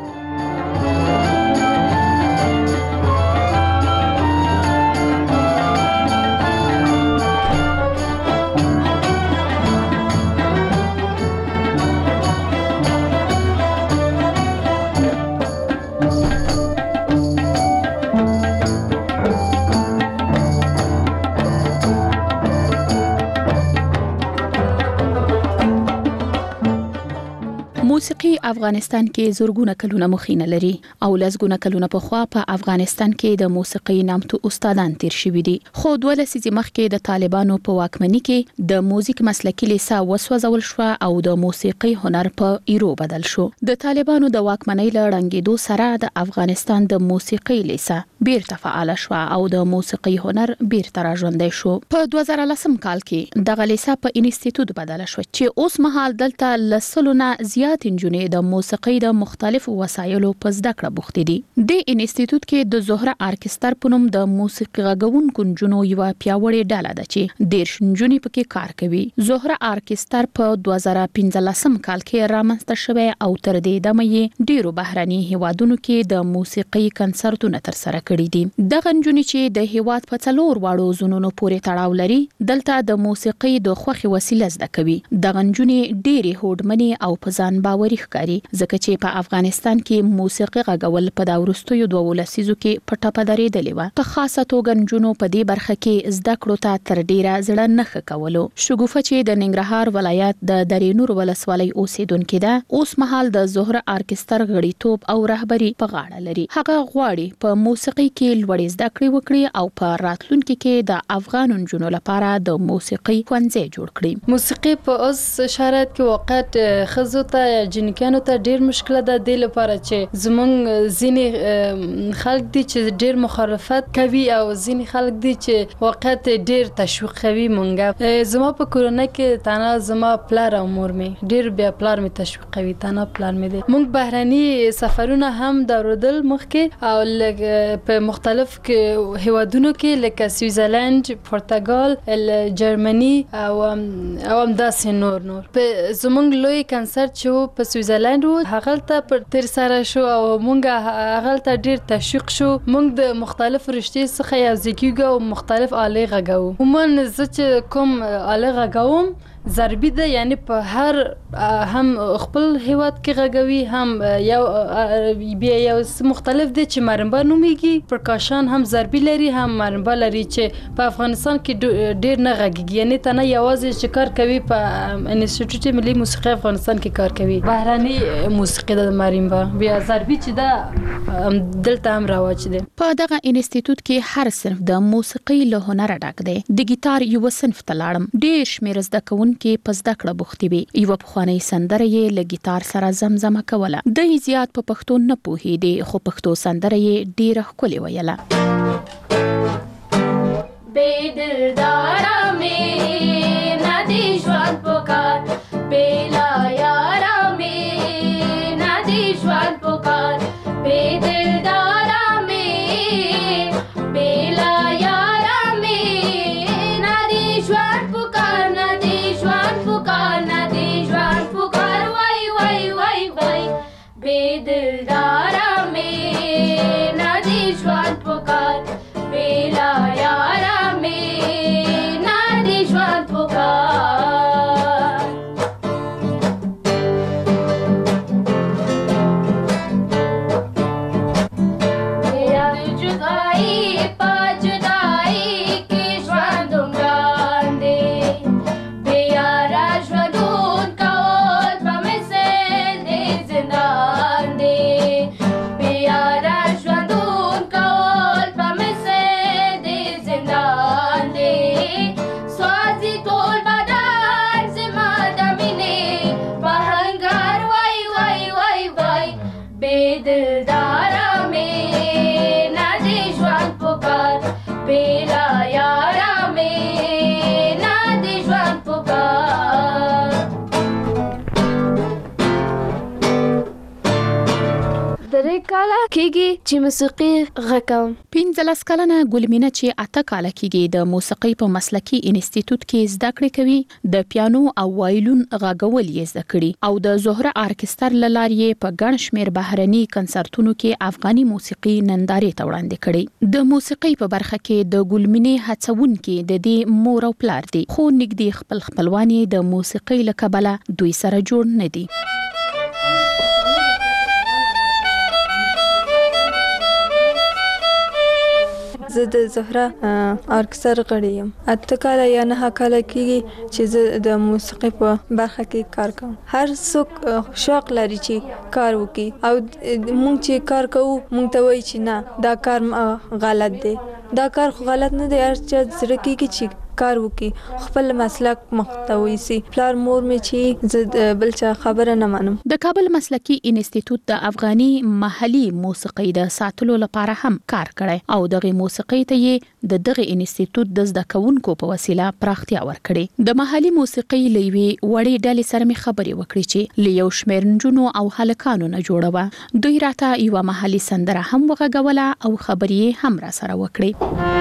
Speaker 27: موسیقي افغانستان کې زورګونه کلونه مخینه لري او لسګونه کلونه پخوا په افغانستان کې د موسیقي نامتو استادان تیر شوي دي. خو 2 لسیزې مخکې د طالبانو په واکمنۍ کې د موزیک مسلکي لیسه وسوځول شو او د موسیقي هنر په ایرو بدل شو. د طالبانو د واکمنۍ له ړنګېدو سره د افغانستان د موسیقي لیسه بیرته فعال شو او د موسیقي هنر بیرته راژوندی شو. په 2010 کال کې دغه لیسه په انسټیټیوټ بدل شو چې اوس مهال دلته لسلونه زیات نجونې د موسیقۍ د مختلفو وسایلو په زده کړه بوختې دي. د انسټیټیوټ کې د زهره ارکستر په نوم د موسیقي غږونکو نجونو یو پیاوړې ډله ده چې 10 نجونې پکې کار کوي. زهره ارکستر په 2015 کال کې رامنځته شوی او تر دې دمه یې ډیرو بهرني هیوادونو کې د موسیقي کنسرتونه ترسره کړي دي. دغه نجونې چې د هیواد په 4 واړو زونونو پورې تړاو لري دلته د موسیقي د خوښي وسیله زده کوي. دغه نجونې ډېرې هوډمنې او په ځان باوري ښکاري ځکه چې په افغانستان کې موسیقي غږول په دا وروستیو 2 لسیزو کې په ټپه درېدلې وه. په خاصه توګه نجونو په دې برخه کې زده کړو ته تر ډیره زړه نه ښه کولو. شګوفه چې د ننګرهار ولایت د درې نور ولسوالۍ اوسیدونکې ده اوس مهال د زهره ارکستر غړیتوب او رهبري په غاړه لري. هغه غواړي په موسیقي کې لوړې زده کړې وکړي او په راتلونکي کې د افغان نجونو لپاره د موسیقي ښوونځی جوړ کړي.
Speaker 25: موسیقي په اوس شرایط کې واقعا ښځو ته جنکانو ته ډیر مشکله ده د لپاره چې زمونږ ځینې خلک دي چې ډیر مخالفت کوي او ځینې خلک دي چې واقعا ډیر تشویق کوي. مونږه زما په کورونا کې تنها زما پلار او مور مې ډیر بیا پلار مې تشویق کوي، تنها پلار مې دي. مونږ بهرني سفرونه هم درودل مخکې او په مختلف هیوادونو کې لکه سویزرلند، پرتګال، جرمني او همداسې نور. په زمونږ لوی کنسرت چې په سویزرلند و هغه ته پر تر سره شو او مونږ هغه ته ډیر تشویق شو. مونږ د مختلف رشتې څخه یو ځکیږو او مختلف آلې غږو. عموما زه چې کوم آلې غږوم ضربي ده، یعنی په هر هم خپل هیواد کې غږوي، هم یو بیا یو مختلف دي چې مرمبا نومیږي. پرکاشان هم ضربي لري هم مرمبا لري چې په افغانستان کې ډیر نه غږیږي، یعنی تنه یوازې چې کار کوي په انسټیټیوټ ملي موسیقي افغانستان کې کار کوي. بهراني موسیقي د مرمبا بیا ضربي چې ده دلته هم رواج دي.
Speaker 27: په دغه انسټیټیوټ کې هر صنف د موسیقي له هنر ډک دی. د ګیټار یو صنف ته لاړم، ډیر شمیر زده کوونکي په زده کړه بوختي وي. یو پخوانی سندره یې له ګیټار سره زمزمه کوله. د زیات په پښتو نه پوهېدی، خو پښتو سندره یې ډیره ښکلې ویله.
Speaker 10: بې دلداره مې نه دي ژوند پکار، بې لا یاره مې نه دي ژوند پکار، بې دلداره مې بې لا یاره مې نه دي ژوند پکار، نه دي ژوند پکار، نه دي ژوند پکار. وای وای وای وای بې دلداره مې نه دي ژوند پکار، بې لا یاره مې نه دي ژوند پکار.
Speaker 12: کاله کېږي چې موسیقي غږوم.
Speaker 27: 15 کلنه ګلمینه چې 8 کاله کېږي د موسیقي په مسلکي انسټیټیوټ کې زده کړې کوي. د پیانو او وایلون غږول یې زده کړي او د زهره ارکستر لارې په ګڼ شمېر بهرني کنسرتونو کې افغاني موسیقي نندارې ته وړاندې کړي. د موسیقي په برخه کې د ګلمینې هڅونکي د دې مور او پلار دي، خو نږدې خپل خپلوان یې د موسیقي له کبله دوی سره جوړ نه دي.
Speaker 26: زه د زهره ارکستر غړی یم. 8 کاله یا 9 کاله کېږي چې زه د موسیقي په برخه کې کار کوم. هر څوک شوق لري چې کار وکړي او مونږ چې کار کوو مونږ ته وایي چې نه دا کار غلط دی. دا کار خو غلط نه دی، هر چا زړه کېږي چې کار وکړي، خپل مسلک مخته وایسي. پلار مور مې چې زه بل چا خبره نه منم.
Speaker 27: د کابل مسلکي انسټیټیوټ د افغاني محلي موسیقي د ساتلو لپاره هم کار کړی او دغه موسیقي ته یې دغه انسټیټیوټ د زده کوونکو په وسیله پراختیا ورکړي. د محلي موسیقي لوي وړي ډلې سره مې خبرې وکړې چې له یو شمېر نجونو او هلکانو نه جوړه. دوی راته یو محلي سندره هم وغږوله او خبرې هم را سره وکړې.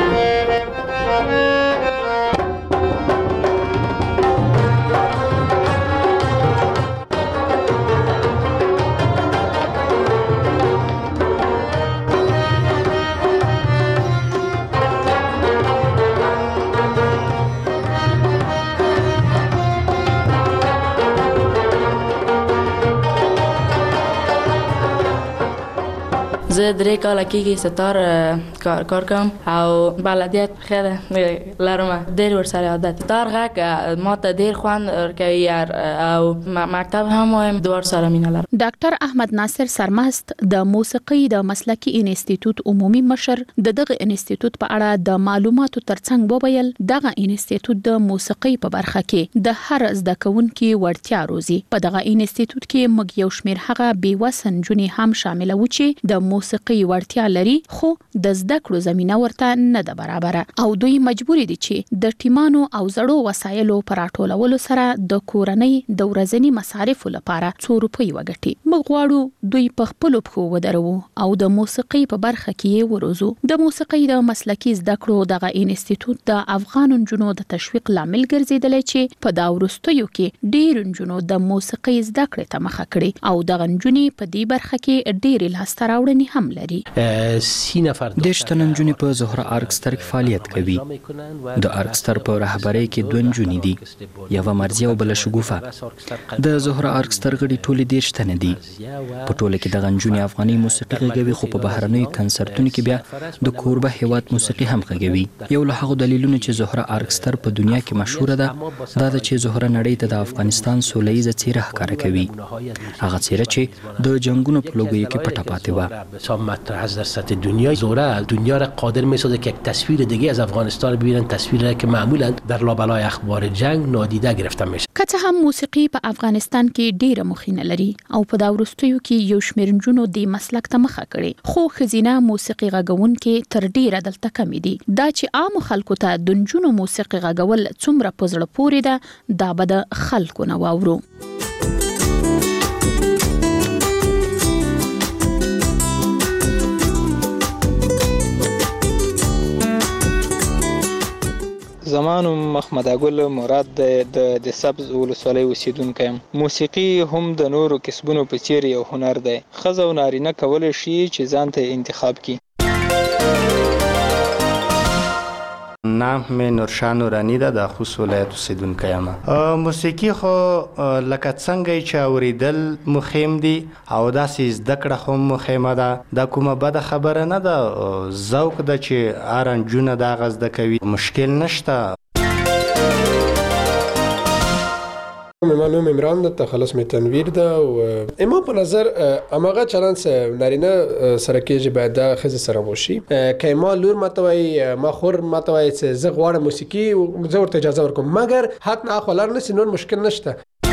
Speaker 13: زه 3 کاله کېږي ستار کار کوم او بلدیت خیلی لرم، ډېر ورسره عادت. ستار غږ ماته ډېر خوند ورکوي او مکتب هم وایم، دوار سره مینه لرم.
Speaker 27: ډاکټر احمد ناصر سرمست د موسیقي د مسلکي انسټیټیوټ عمومي مشر دغه انسټیټیوټ په اړه د معلوماتو ترڅنګ وویل دغه انسټیټیوټ د موسیقي په برخه کې د هر زده کوونکي وړتیا روزي. په دغه انسټیټیوټ کې موږ یو شمېر هغه بیوسه نجونې هم شامل وو چې د موسیقي وړتیا لري خو د زده کړو زمينه ورته نه ده برابره او دوی مجبور دي چې د ټیمانو او زړو وسایلو پر راټولولو سره د کورنۍ د ورځني مصارفو لپاره 2 روپۍ وګټي. موږ غواړو دوی په خپل پخو ودرو او د موسیقي په برخه کې وروزو. د موسیقي د مسلکي زده کړو دغه انسټیټیوټ د افغان نجونو د تشویق لامل ګرځیدلی چې په دا وروستیو کې ډېر نجونو د موسیقي زده کړې ته مخه کړې او دغه نجونې په دې برخه کې ډېر لاسته راوړنې هم لري.
Speaker 11: 10 تنه نجونې په زهره ارکستر کې فعالیت کوي. د ارکستر په رهبرۍ کې 2 نجونې دي، یوه مرضیه او بله شګوفه. د زهره ارکستر غړي ټولې 10 تنه دي. په ټوله کې دغه نجونې افغاني موسیقي غږوي، خو په بهرنیو کنسرتونو کې بیا د کوربه هیواد موسیقي هم غږوي. یو له هغو دلیلونو چې زهره ارکستر په دنیا کې مشهوره ده دا ده چې زهره نړۍ ته د افغانستان سوله ییزه څیره ښکاره کوي، هغه څیره چې د جنگونو په لوګیو کې پټه پاتې وه.
Speaker 14: دنیا را قادر می‌سازه که یک تصویر دیگه از افغانستان ببینن، تصویری که معمولا در لابلای اخبار جنگ نادیده گرفته میشه.
Speaker 27: که څه هم موسیقي په افغانستان کې ډیره مخینه لري او په دا وروستیو کې یو شمېر نجونو د مسلک ته مخه کړې، خو ښځینه موسیقي غږونکې تر ډیره دلته کمې دي. دا چې عامو خلکو ته د نجونو موسیقي غږول څومره په زړه پورې ده دا به د خلکو نه واورو.
Speaker 15: زمانو محمد اګل مراد د سبز ولسوالۍ اوسیدونکی یم. موسیقي هم د نورو کسبونو په څیر یو هنر دی. ښځه او نارینه کولی شي چې ځان ته انتخاب کړي.
Speaker 16: نام مې نورشاه نورانی ده، د خوست ولایت اوسیدونکی یم. موسیقي خو لکه څنګه چې اورېدل مهم دي او داسې زده کړه هم مهمه ده. دا کومه بده خبره نه ده، ذوق ده چې هر نجونه دغه زده کوي، مشکل نشته.
Speaker 17: من نوم عمران ده، تخلص می تنویر ده و اما په نظر اماغه چلند نارینه سره کېږي باید د ښځې سره وشي. که ما لور ماته وایي ما خور ماته وایي چې زه غواړم موسیقي، زه ورته اجازه ورکوم، مګر حق نه اخوا لار نشي، نور مشکل نشته.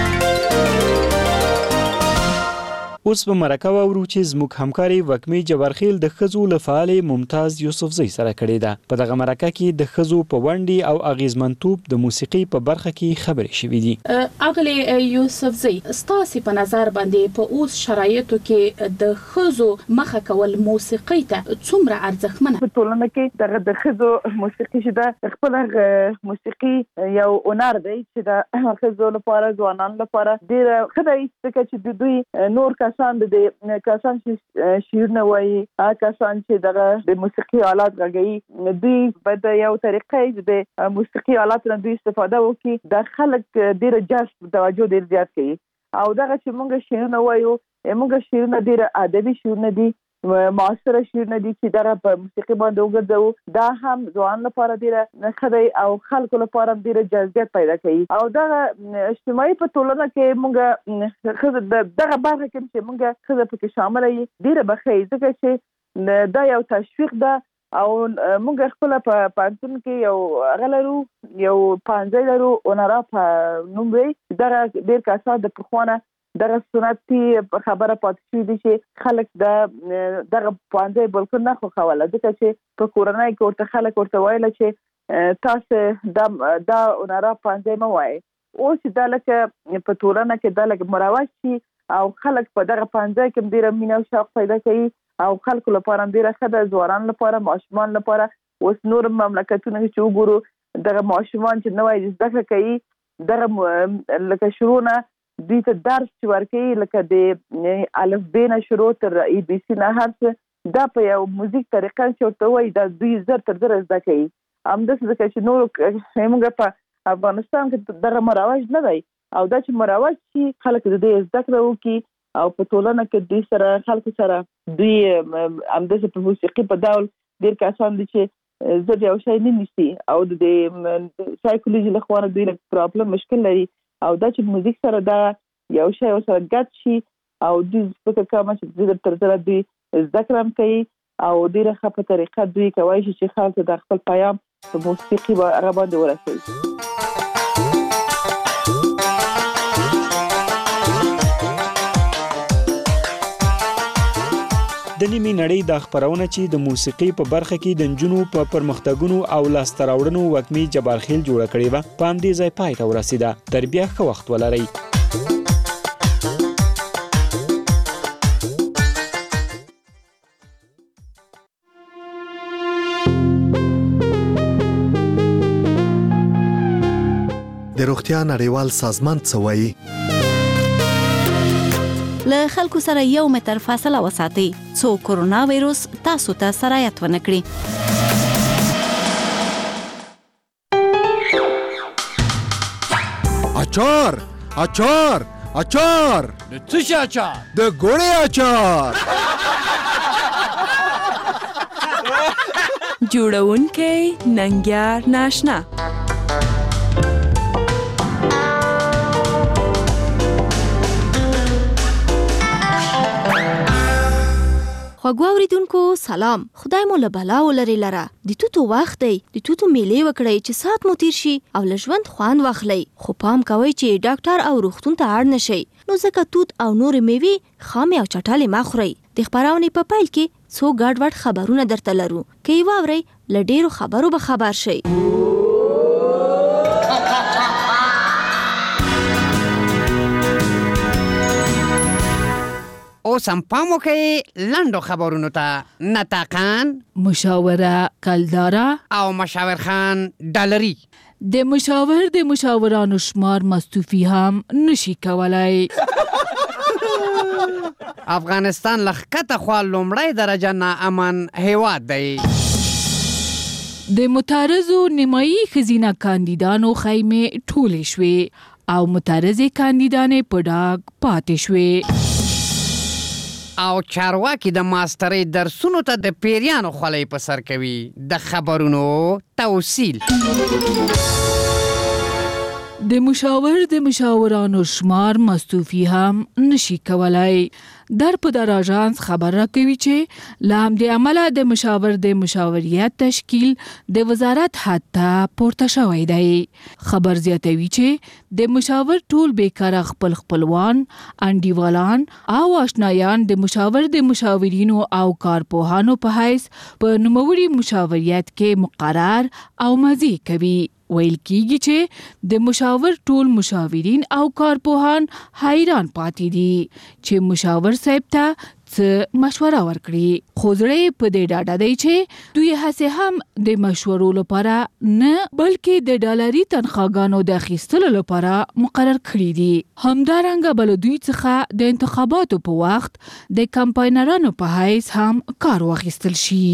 Speaker 24: اوس به مرکه واورو چې زموږ همکاري وکمې جبارخیل د ښځو له فعالې ممتاز یوسفزۍ سره کړې ده. په دغه مرکه کې د ښځو په ونډې او اغیزمنتوب د موسیقي په برخه کې خبرې شوې دي.
Speaker 27: اغلې یوسفزۍ، ستاسې په نظر باندې په اوس شرایطو کې د ښځو مخه کول موسیقي ته څومره ارزښتمنه؟
Speaker 6: په ټولنه کې دغه د ښځو موسیقي چې ده خپل موسیقي یو هنر دی چې د ښځو لپاره، ځوانانو لپاره ډېره ښه دی، ځکه چې د دوی نور کسان چې شعرونه وایي، کسان چې دغه د موسیقي آلات غږوي، دوی باید یو طریقه د موسیقي آلاتو نه دوی استفاده وکړي. د خلک ډېره جذب توجه ډېر زیات کوي. او دغه چې موږ شعرونه وایو، موږ شعرونه ډېره ادبي شعرونه دي، معاصره شعرونه دي چې دغه په موسیقي باندې وګرځوو. دا هم ځوان لپاره ډېره ښه دی او خلکو لپاره ډېره جذبیت پیدا کوي. او دغه اجتماعي په ټولنه کې موږ دغه برخه کې چې موږ ښځه پکې شامله یي ډېره به ښه وي، ځکه چې دا یو تشویق ده. او موږ خپل په پانتون کې یو هغه لرو، یو پانځای لرو، اونرا په نوم وی. دغه ډېر کسان د پخوانه دغه سنتي خبره پاتې شوې دي چې خلک دغه پانځای بالکل نه خوښوله، ځکه چې په کورنۍ کې ورته خلک ورته ویله چې تاسو دا اونرا پانځای مه وایئ. اوس دا لکه په ټولنه کې دا لکه مروج شي او خلک په دغه پانځای کې ډېره مینه او شوق پیدا کوي او خلکو لپاره ډېره ښه ده، ځوانانو لپاره، ماشومان لپاره. اوس نور مملکتونه چې وګورو دغه ماشومان چې نوی زده کړه کوي، دغه لکه شروع نه دوی ته درس چې ورکوي، لکه د الف ب نه شروع تر ای بي سي نه هر څه، دا په یو موزیک طریقه چې ورته وایي دا دوی زر تر زره زده کوي. همداسې ځکه چې نورو موږ په افغانستان کې دغه مروج نه دی، او دا چې مروج شي خلک د دې زده کړه وکړي او په ټولنه کې دوی سره خلکو سره دوی همداسې په موسیقي په ډول ډېر کسان دي چې زه یو شی نه نیسي او د سایکولوژي له خوا دوی له پرابلم مشکل لري، او دا چې موزیک سره دا یو شی ورسره ګډ شي او دوی فکر کوم چې زر تر زره دوی زده کړه هم کوي او ډېره ښه په طریقه دوی کولی شي چې خلکو د خپل پیام په موسیقي هغه باندې ورسوي.
Speaker 24: د نیمې نړۍ دا خپرونه چې د موسیقي په برخه کې د نجونو په پرمختګونو او لاسته راوړنو وکمې جبارخیل جوړه کړې وه، په همدې ځای پای ته ورسېده. تر بیا ښه وخت ولرئ.
Speaker 7: د روغتیا نړیوال سازمان څه وایي؟
Speaker 9: له خلکو سره 1 متر فاصله وساتئ څو کورونا وایروس تاسو ته سرایت ونه کړي.
Speaker 2: اچار اچار اچار
Speaker 8: د څه شي اچار؟
Speaker 2: د ګوړې اچار.
Speaker 18: جوړونکی ننګیار ناشنا.
Speaker 9: خوږو اوریدونکو سلام. خدای مو له بلا ولري لره. د توتو وخت دی. د توتو میلې وکړئ چې سات مو تیر شي او له ژوند خوند واخلئ. خو پام کوئ چې ډاکټر او روغتون ته اړ نشئ. نو ځکه توت او نورې میوې خامې او چټلې مه خورئ. د خپرونې په پیل کې څو ګډوډ خبرونه درته لرو. که یې واورئ له ډېرو خبرو به خبر شئ.
Speaker 8: اوس هم پام وکئ لنډو خبرونو ته. نطاقان،
Speaker 19: مشاوره کلداره
Speaker 8: او مشاور خان ډالري.
Speaker 19: د مشاورانو شمار مستوفي هم نشي کولای.
Speaker 8: افغانستان لخکته خوا لومړی درجه ناامن هیواد دی.
Speaker 19: د متعرضو نیمایي ښځینه کاندیدانو خیمې ټولې شوې او متعرضې کاندیدانې په ډاګ پاتې شوې.
Speaker 8: او چارواکي د ماسترۍ درسونو ته د پیریانو خولۍ په سر کوي. د خبرونو توصیل.
Speaker 19: د مشاورانو شمار مستوفي هم نشي کولای. در په در آژانس خبر راکوي چې له همدې امله د مشاوریت تشکیل د وزارت حد ته پورته شوی دی. خبر زیاتوي چې د مشاور ټول بیکاره خپلوان، انډیوالان او آشنایان د مشاورینو او کارپوهانو په حیث په نوموړي مشاوریت کې مقرر او مضی کوي. ویل کیږي چې د مشاور ټول مشاورین او کارپوهان حیران پاتې دي چې مشاور صاحب ته څه مشوره ورکړي. خو زړه په دې ډاډه دی چې دوی هڅې هم د مشورو لپاره نه بلکې د ډالري تنخواګانو د اخیستلو لپاره مقرر کړي دي. همدارنګه بل دوی څخه د انتخاباتو په وخت د کمپاینرانو په حیث هم کار واخیستل شي.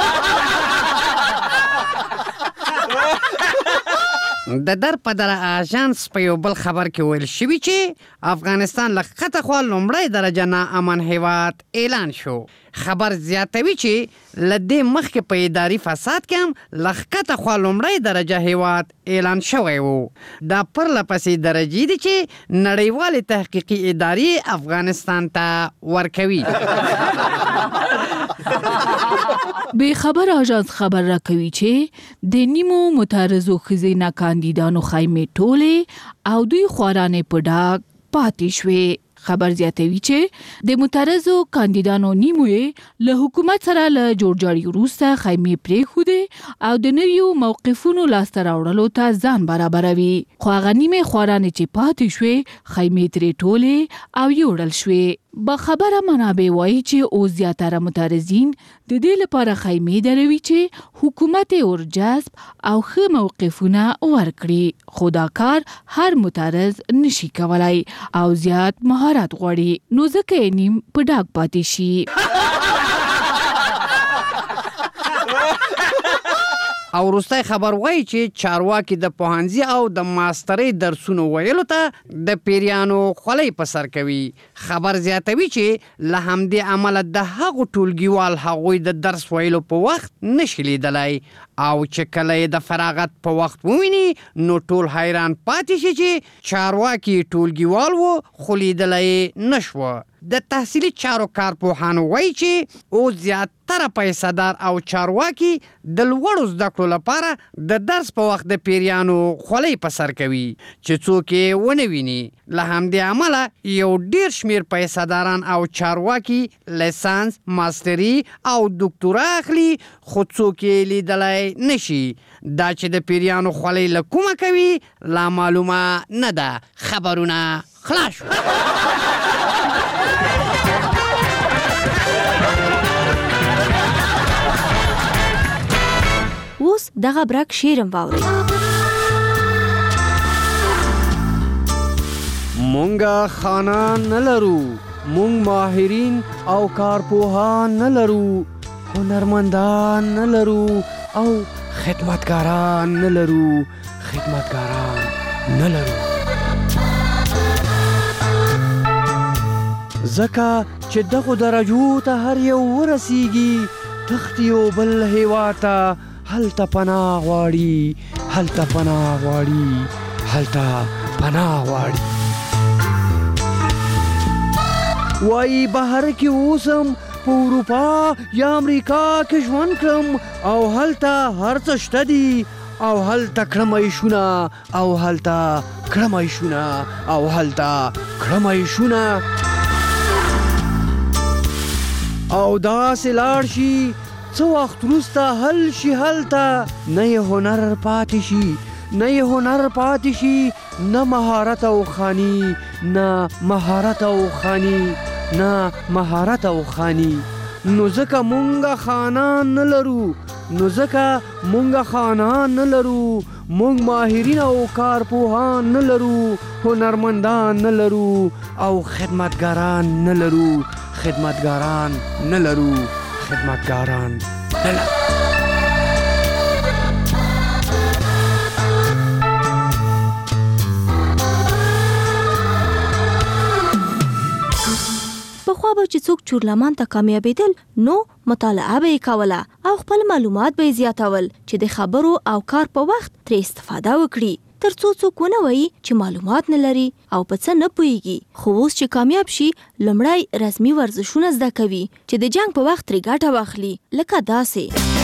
Speaker 8: د در په در آژانس په یو بل خبر کې ویل شوي چې افغانستان له ښکته خوا لومړی درجه ناامن هیواد اعلان شو. خبر زیاتوي چې له دې مخکې په اداري فساد کې هم له ښکته خوا لومړی درجه هیواد اعلان شوی و. دا پرله پسې درجې دي چې نړیوالې تحقیقي ادارې افغانستان ته ورکوي.
Speaker 19: به خبر آژانس خبر راکوي چې د نیمو متعرضو ښځینه کاندیدانو خیمې ټولې او دوی خوارانې په ډاګ پاتې شوې. خبر زیاتوي چې د متعرضو کاندیدانو نیمو له حکومت سره له جوړجاړي وروسته خیمې پرېښودې او د نویو موقفونو لاسته راوړلو ته ځان برابروي. خو هغه نیمې خوارانې چې پاتې شوې خیمې ترې ټولې او یوړل شوې. با خبره منابع وایي چې اوس زیاتره متعرضین د دې لپاره خیمې دروي چې حکومت ورجذب او ښه موقفونه ورکړي. خو دا کار هر متعرض نشي کولای او زیات مهارت غواړي. نو ځکه یې نیم په ډاګ پاتې شي.
Speaker 8: او وروستی خبر وایي چې چارواکي د پوهنځي او د ماسترۍ درسونو ویلو ته د پیریانو خولۍ په سر کوي. خبر زیاتوي چې له همدې امله د هغو ټولګیوال هغوی د درس ویلو په وخت نشي لیدلی او چې کله یې د فراغت په وخت وویني نو ټول حیران پاتې شي چې چارواکي ټولګیوال و خو لیدلی نشوه. د تحصیلي چارو کارپوهانو وایي چې اوس زیاتره پیسه‌دار او چارواکي د لوړو زده کړو لپاره د درس په وخت د پیریانو خولۍ په سر کوي چې څوک یې ونه ویني. له همدې امله یو ډېر شمېر پیسه‌داران او چارواکي لیسانس، ماستري او دکتورا اخلي خو څوک یې لیدلی نشي. دا چې د پیریانو خولۍ له کومه کوي لا معلومه نه ده. خبرونه خلاص شو.
Speaker 9: اوس دغه برک شیرم واورئ.
Speaker 8: مونږه خانه نه لرو، مونږ ماهرین او کارپوهان نه لرو، هنرمندان نه لرو او خدمتګاران نه لرو. ځکه چې دغو درجو ته هر یو ورسیږي، تختی او بل هیواد ته هلته پناه غواړي. وایي بهر کې اوسم، په اروپا یا امریکا کې ژوند کړم او هلته هر څه شته دي، او هلته کړم عیشونه او داسې لاړ شي څه وخت وروسته حل شي هلته، نه یې هنر پاتې شي، نه مهارت او خاني. نو ځکه مونږه خانان نه لرو، مونږ ماهرین او کارپوهان نه لرو، هنرمندان نه لرو او خدمتګاران نه لرو.
Speaker 9: پخوا به چې څوک چورلمان ته کامیابېدل نو مطالعه به یې کوله او خپل معلومات به یې زیاتول چې د خبرو او کار په وخت ترې استفاده وکړي، تر څو څوک ونه وایي چې معلومات نه لري او په څه نه پوهیږي. خو اوس چې کامیاب شي لومړی رسمي ورزشونه زده کوي چې د جنگ په وخت ترې ګټه واخلي، لکه داسې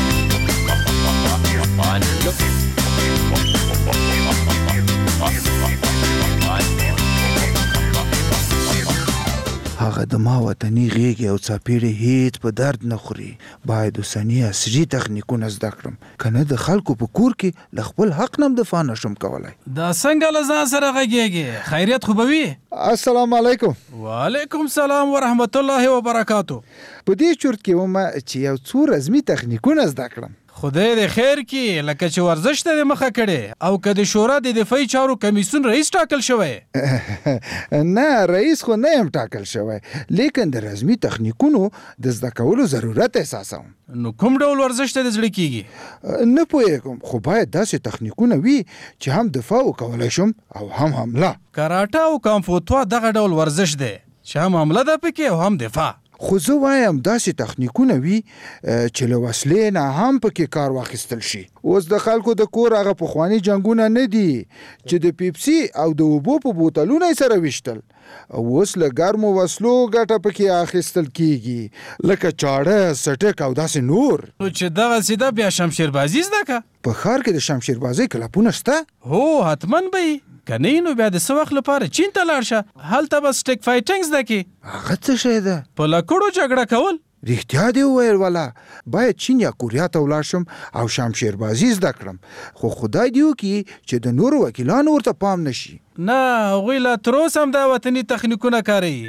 Speaker 1: هغه د ما وطني غېږې او څاپېړې هېڅ په درد نه خوري. باید اوسني عصري تخنیکونه زده کړم، که نه د خلکو په کور کې له خپل حق نه هم دفاع نشم کولی.
Speaker 3: دا څنګه له ځان سره غږېږې؟ خیریت خو به وي؟
Speaker 1: السلام علیکم.
Speaker 3: وعلیکم السلام ورحمت الله وبرکاتو.
Speaker 1: په دې چورت کې ومه چې یو څو رسمي تخنیکونه زده کړم.
Speaker 3: خدای دې خیر کړي، لکه چې ورزش ته دې مخه کړې او که د شورا د دفاعي چارو کمیسیون رئیس ټاکل شوی؟
Speaker 1: نه رئیس خو نه یم ټاکل شوی، لیکن د رسمي تخنیکونو د زده کولو ضرورت احساسوم.
Speaker 3: نو کوم ډول ورزش ته د زړه کیږي؟
Speaker 1: نه پوهېږم، خو باید داسې تخنیکونه وي چې هم دفاع وکولی شم او هم حمله.
Speaker 3: کراټه او کامفوتوا دغه ډول ورزش دی چې هم حمله ده پکې او هم دفاع.
Speaker 1: خو زه وایم داسې تخنیکونه وي چې له وسلې نه هم پکې کار واخیستل شي. اوس د خلکو د کور هغه پخواني جنګونه نه دي چې د پیپسي او د اوبو په بوتلونه یې سره ویشتل. اوس له ګرمو وسلو ګټه پکې اخیستل کیږي، لکه چاړه، سټک او داسې نور.
Speaker 3: نو چې دغسې ده بیا شمشیربازي زده که؟
Speaker 1: په ښار کې د شمشیربازۍ کلبونه شته؟
Speaker 3: هو حتما به یي. که نه نو بیا د څه وخت لپاره چین ته لاړ شه، هلته به سټیک فایټینګ زده کړي.
Speaker 1: هغه څه شی ده؟
Speaker 3: په لکړو جګړه کول.
Speaker 1: رښتیا دې وویل والا، باید چین یا کوریا ته ولاړ شم او شمشیربازي زده کړم، خو خدای دې وکړي چې د نورو وکیلانو ورته پام نشي.
Speaker 3: نه هغوی لا تر اوسه هم دا وطني تخنیکونه کاروي.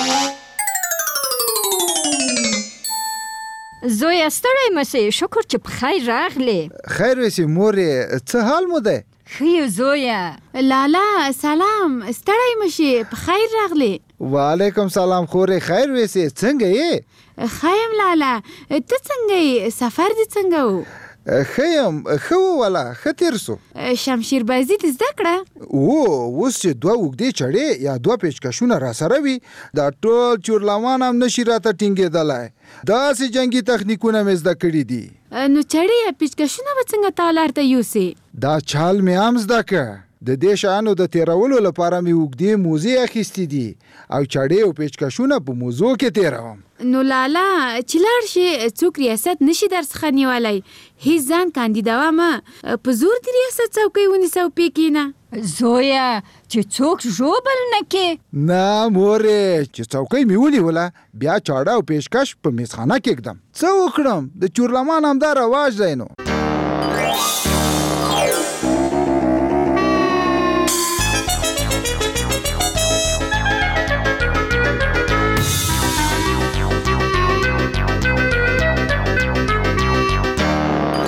Speaker 4: زویه ستړی مسې، شکر چې په خیر راغلې.
Speaker 1: خیر وسې مورې، څه حال مو دی؟
Speaker 4: ښه یو زویه.
Speaker 20: لالا سلام، ستړی مشې، په خیر راغلې.
Speaker 1: وعلیکم سلام خورې، خیر وسې، څنګه یې؟
Speaker 20: ښه یم لالا، ته څنګه یې؟ سفر دې څنګه و؟
Speaker 1: ښه یم، ښه و والا، ښه تېر سو.
Speaker 20: شمشیربازي دې زده کړه؟
Speaker 1: اوس چې 2 اوږدې چړې یا 2 پیچکشونه راسره وي، دا ټول چورلمان هم نشي راته ټینګېدلی. داسې جنګي تخنیکونه مې زده کړي دي.
Speaker 20: نو چړې یا پیچکشونه به څنګه تا لار ته یوسې؟
Speaker 1: دا چال مې هم زده کړه. د دې شیانو د تیرولو لپاره مې اوږدې موزې اخیستې دي او چړې او پیچکشونه په موزو کې تیروم.
Speaker 20: نو لالا چې لاړ شي څوک ریاست نشي درڅخه نیولی، هیڅ ځان کاندیدوه مه، په زور د ریاست څوکۍ ونیسه او پې کښېنه.
Speaker 4: زویه چې څوک ژوبل نه کې.
Speaker 1: نه مورې، چې څوکۍ مې ونیوله بیا چاړه او پیشکش په میزخانه کې ږدم. څه وکړم، د چورلمان همدا رواج دی. نو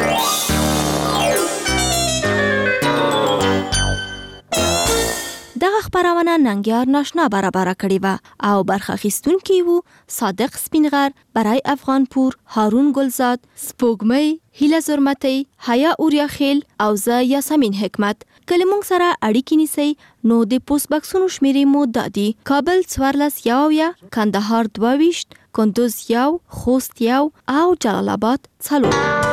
Speaker 9: دغه دغه خبرونه ننګیار ناشنا برابر کړې و او برخه اخیستونکي وو صادق سپینغر، برای افغانپور، هارون ګلزاد، سپوږمۍ، هیله زرمتی، حیا اوریاخیل او زه یاسمین حکمت. کله مونږ سره اړیکې نیسئ نو د پوسټ بکسونو شمیرې مو دادي: کابل 14 کندهار 22، کندوز 1، خوست 1 او جلال آباد 4.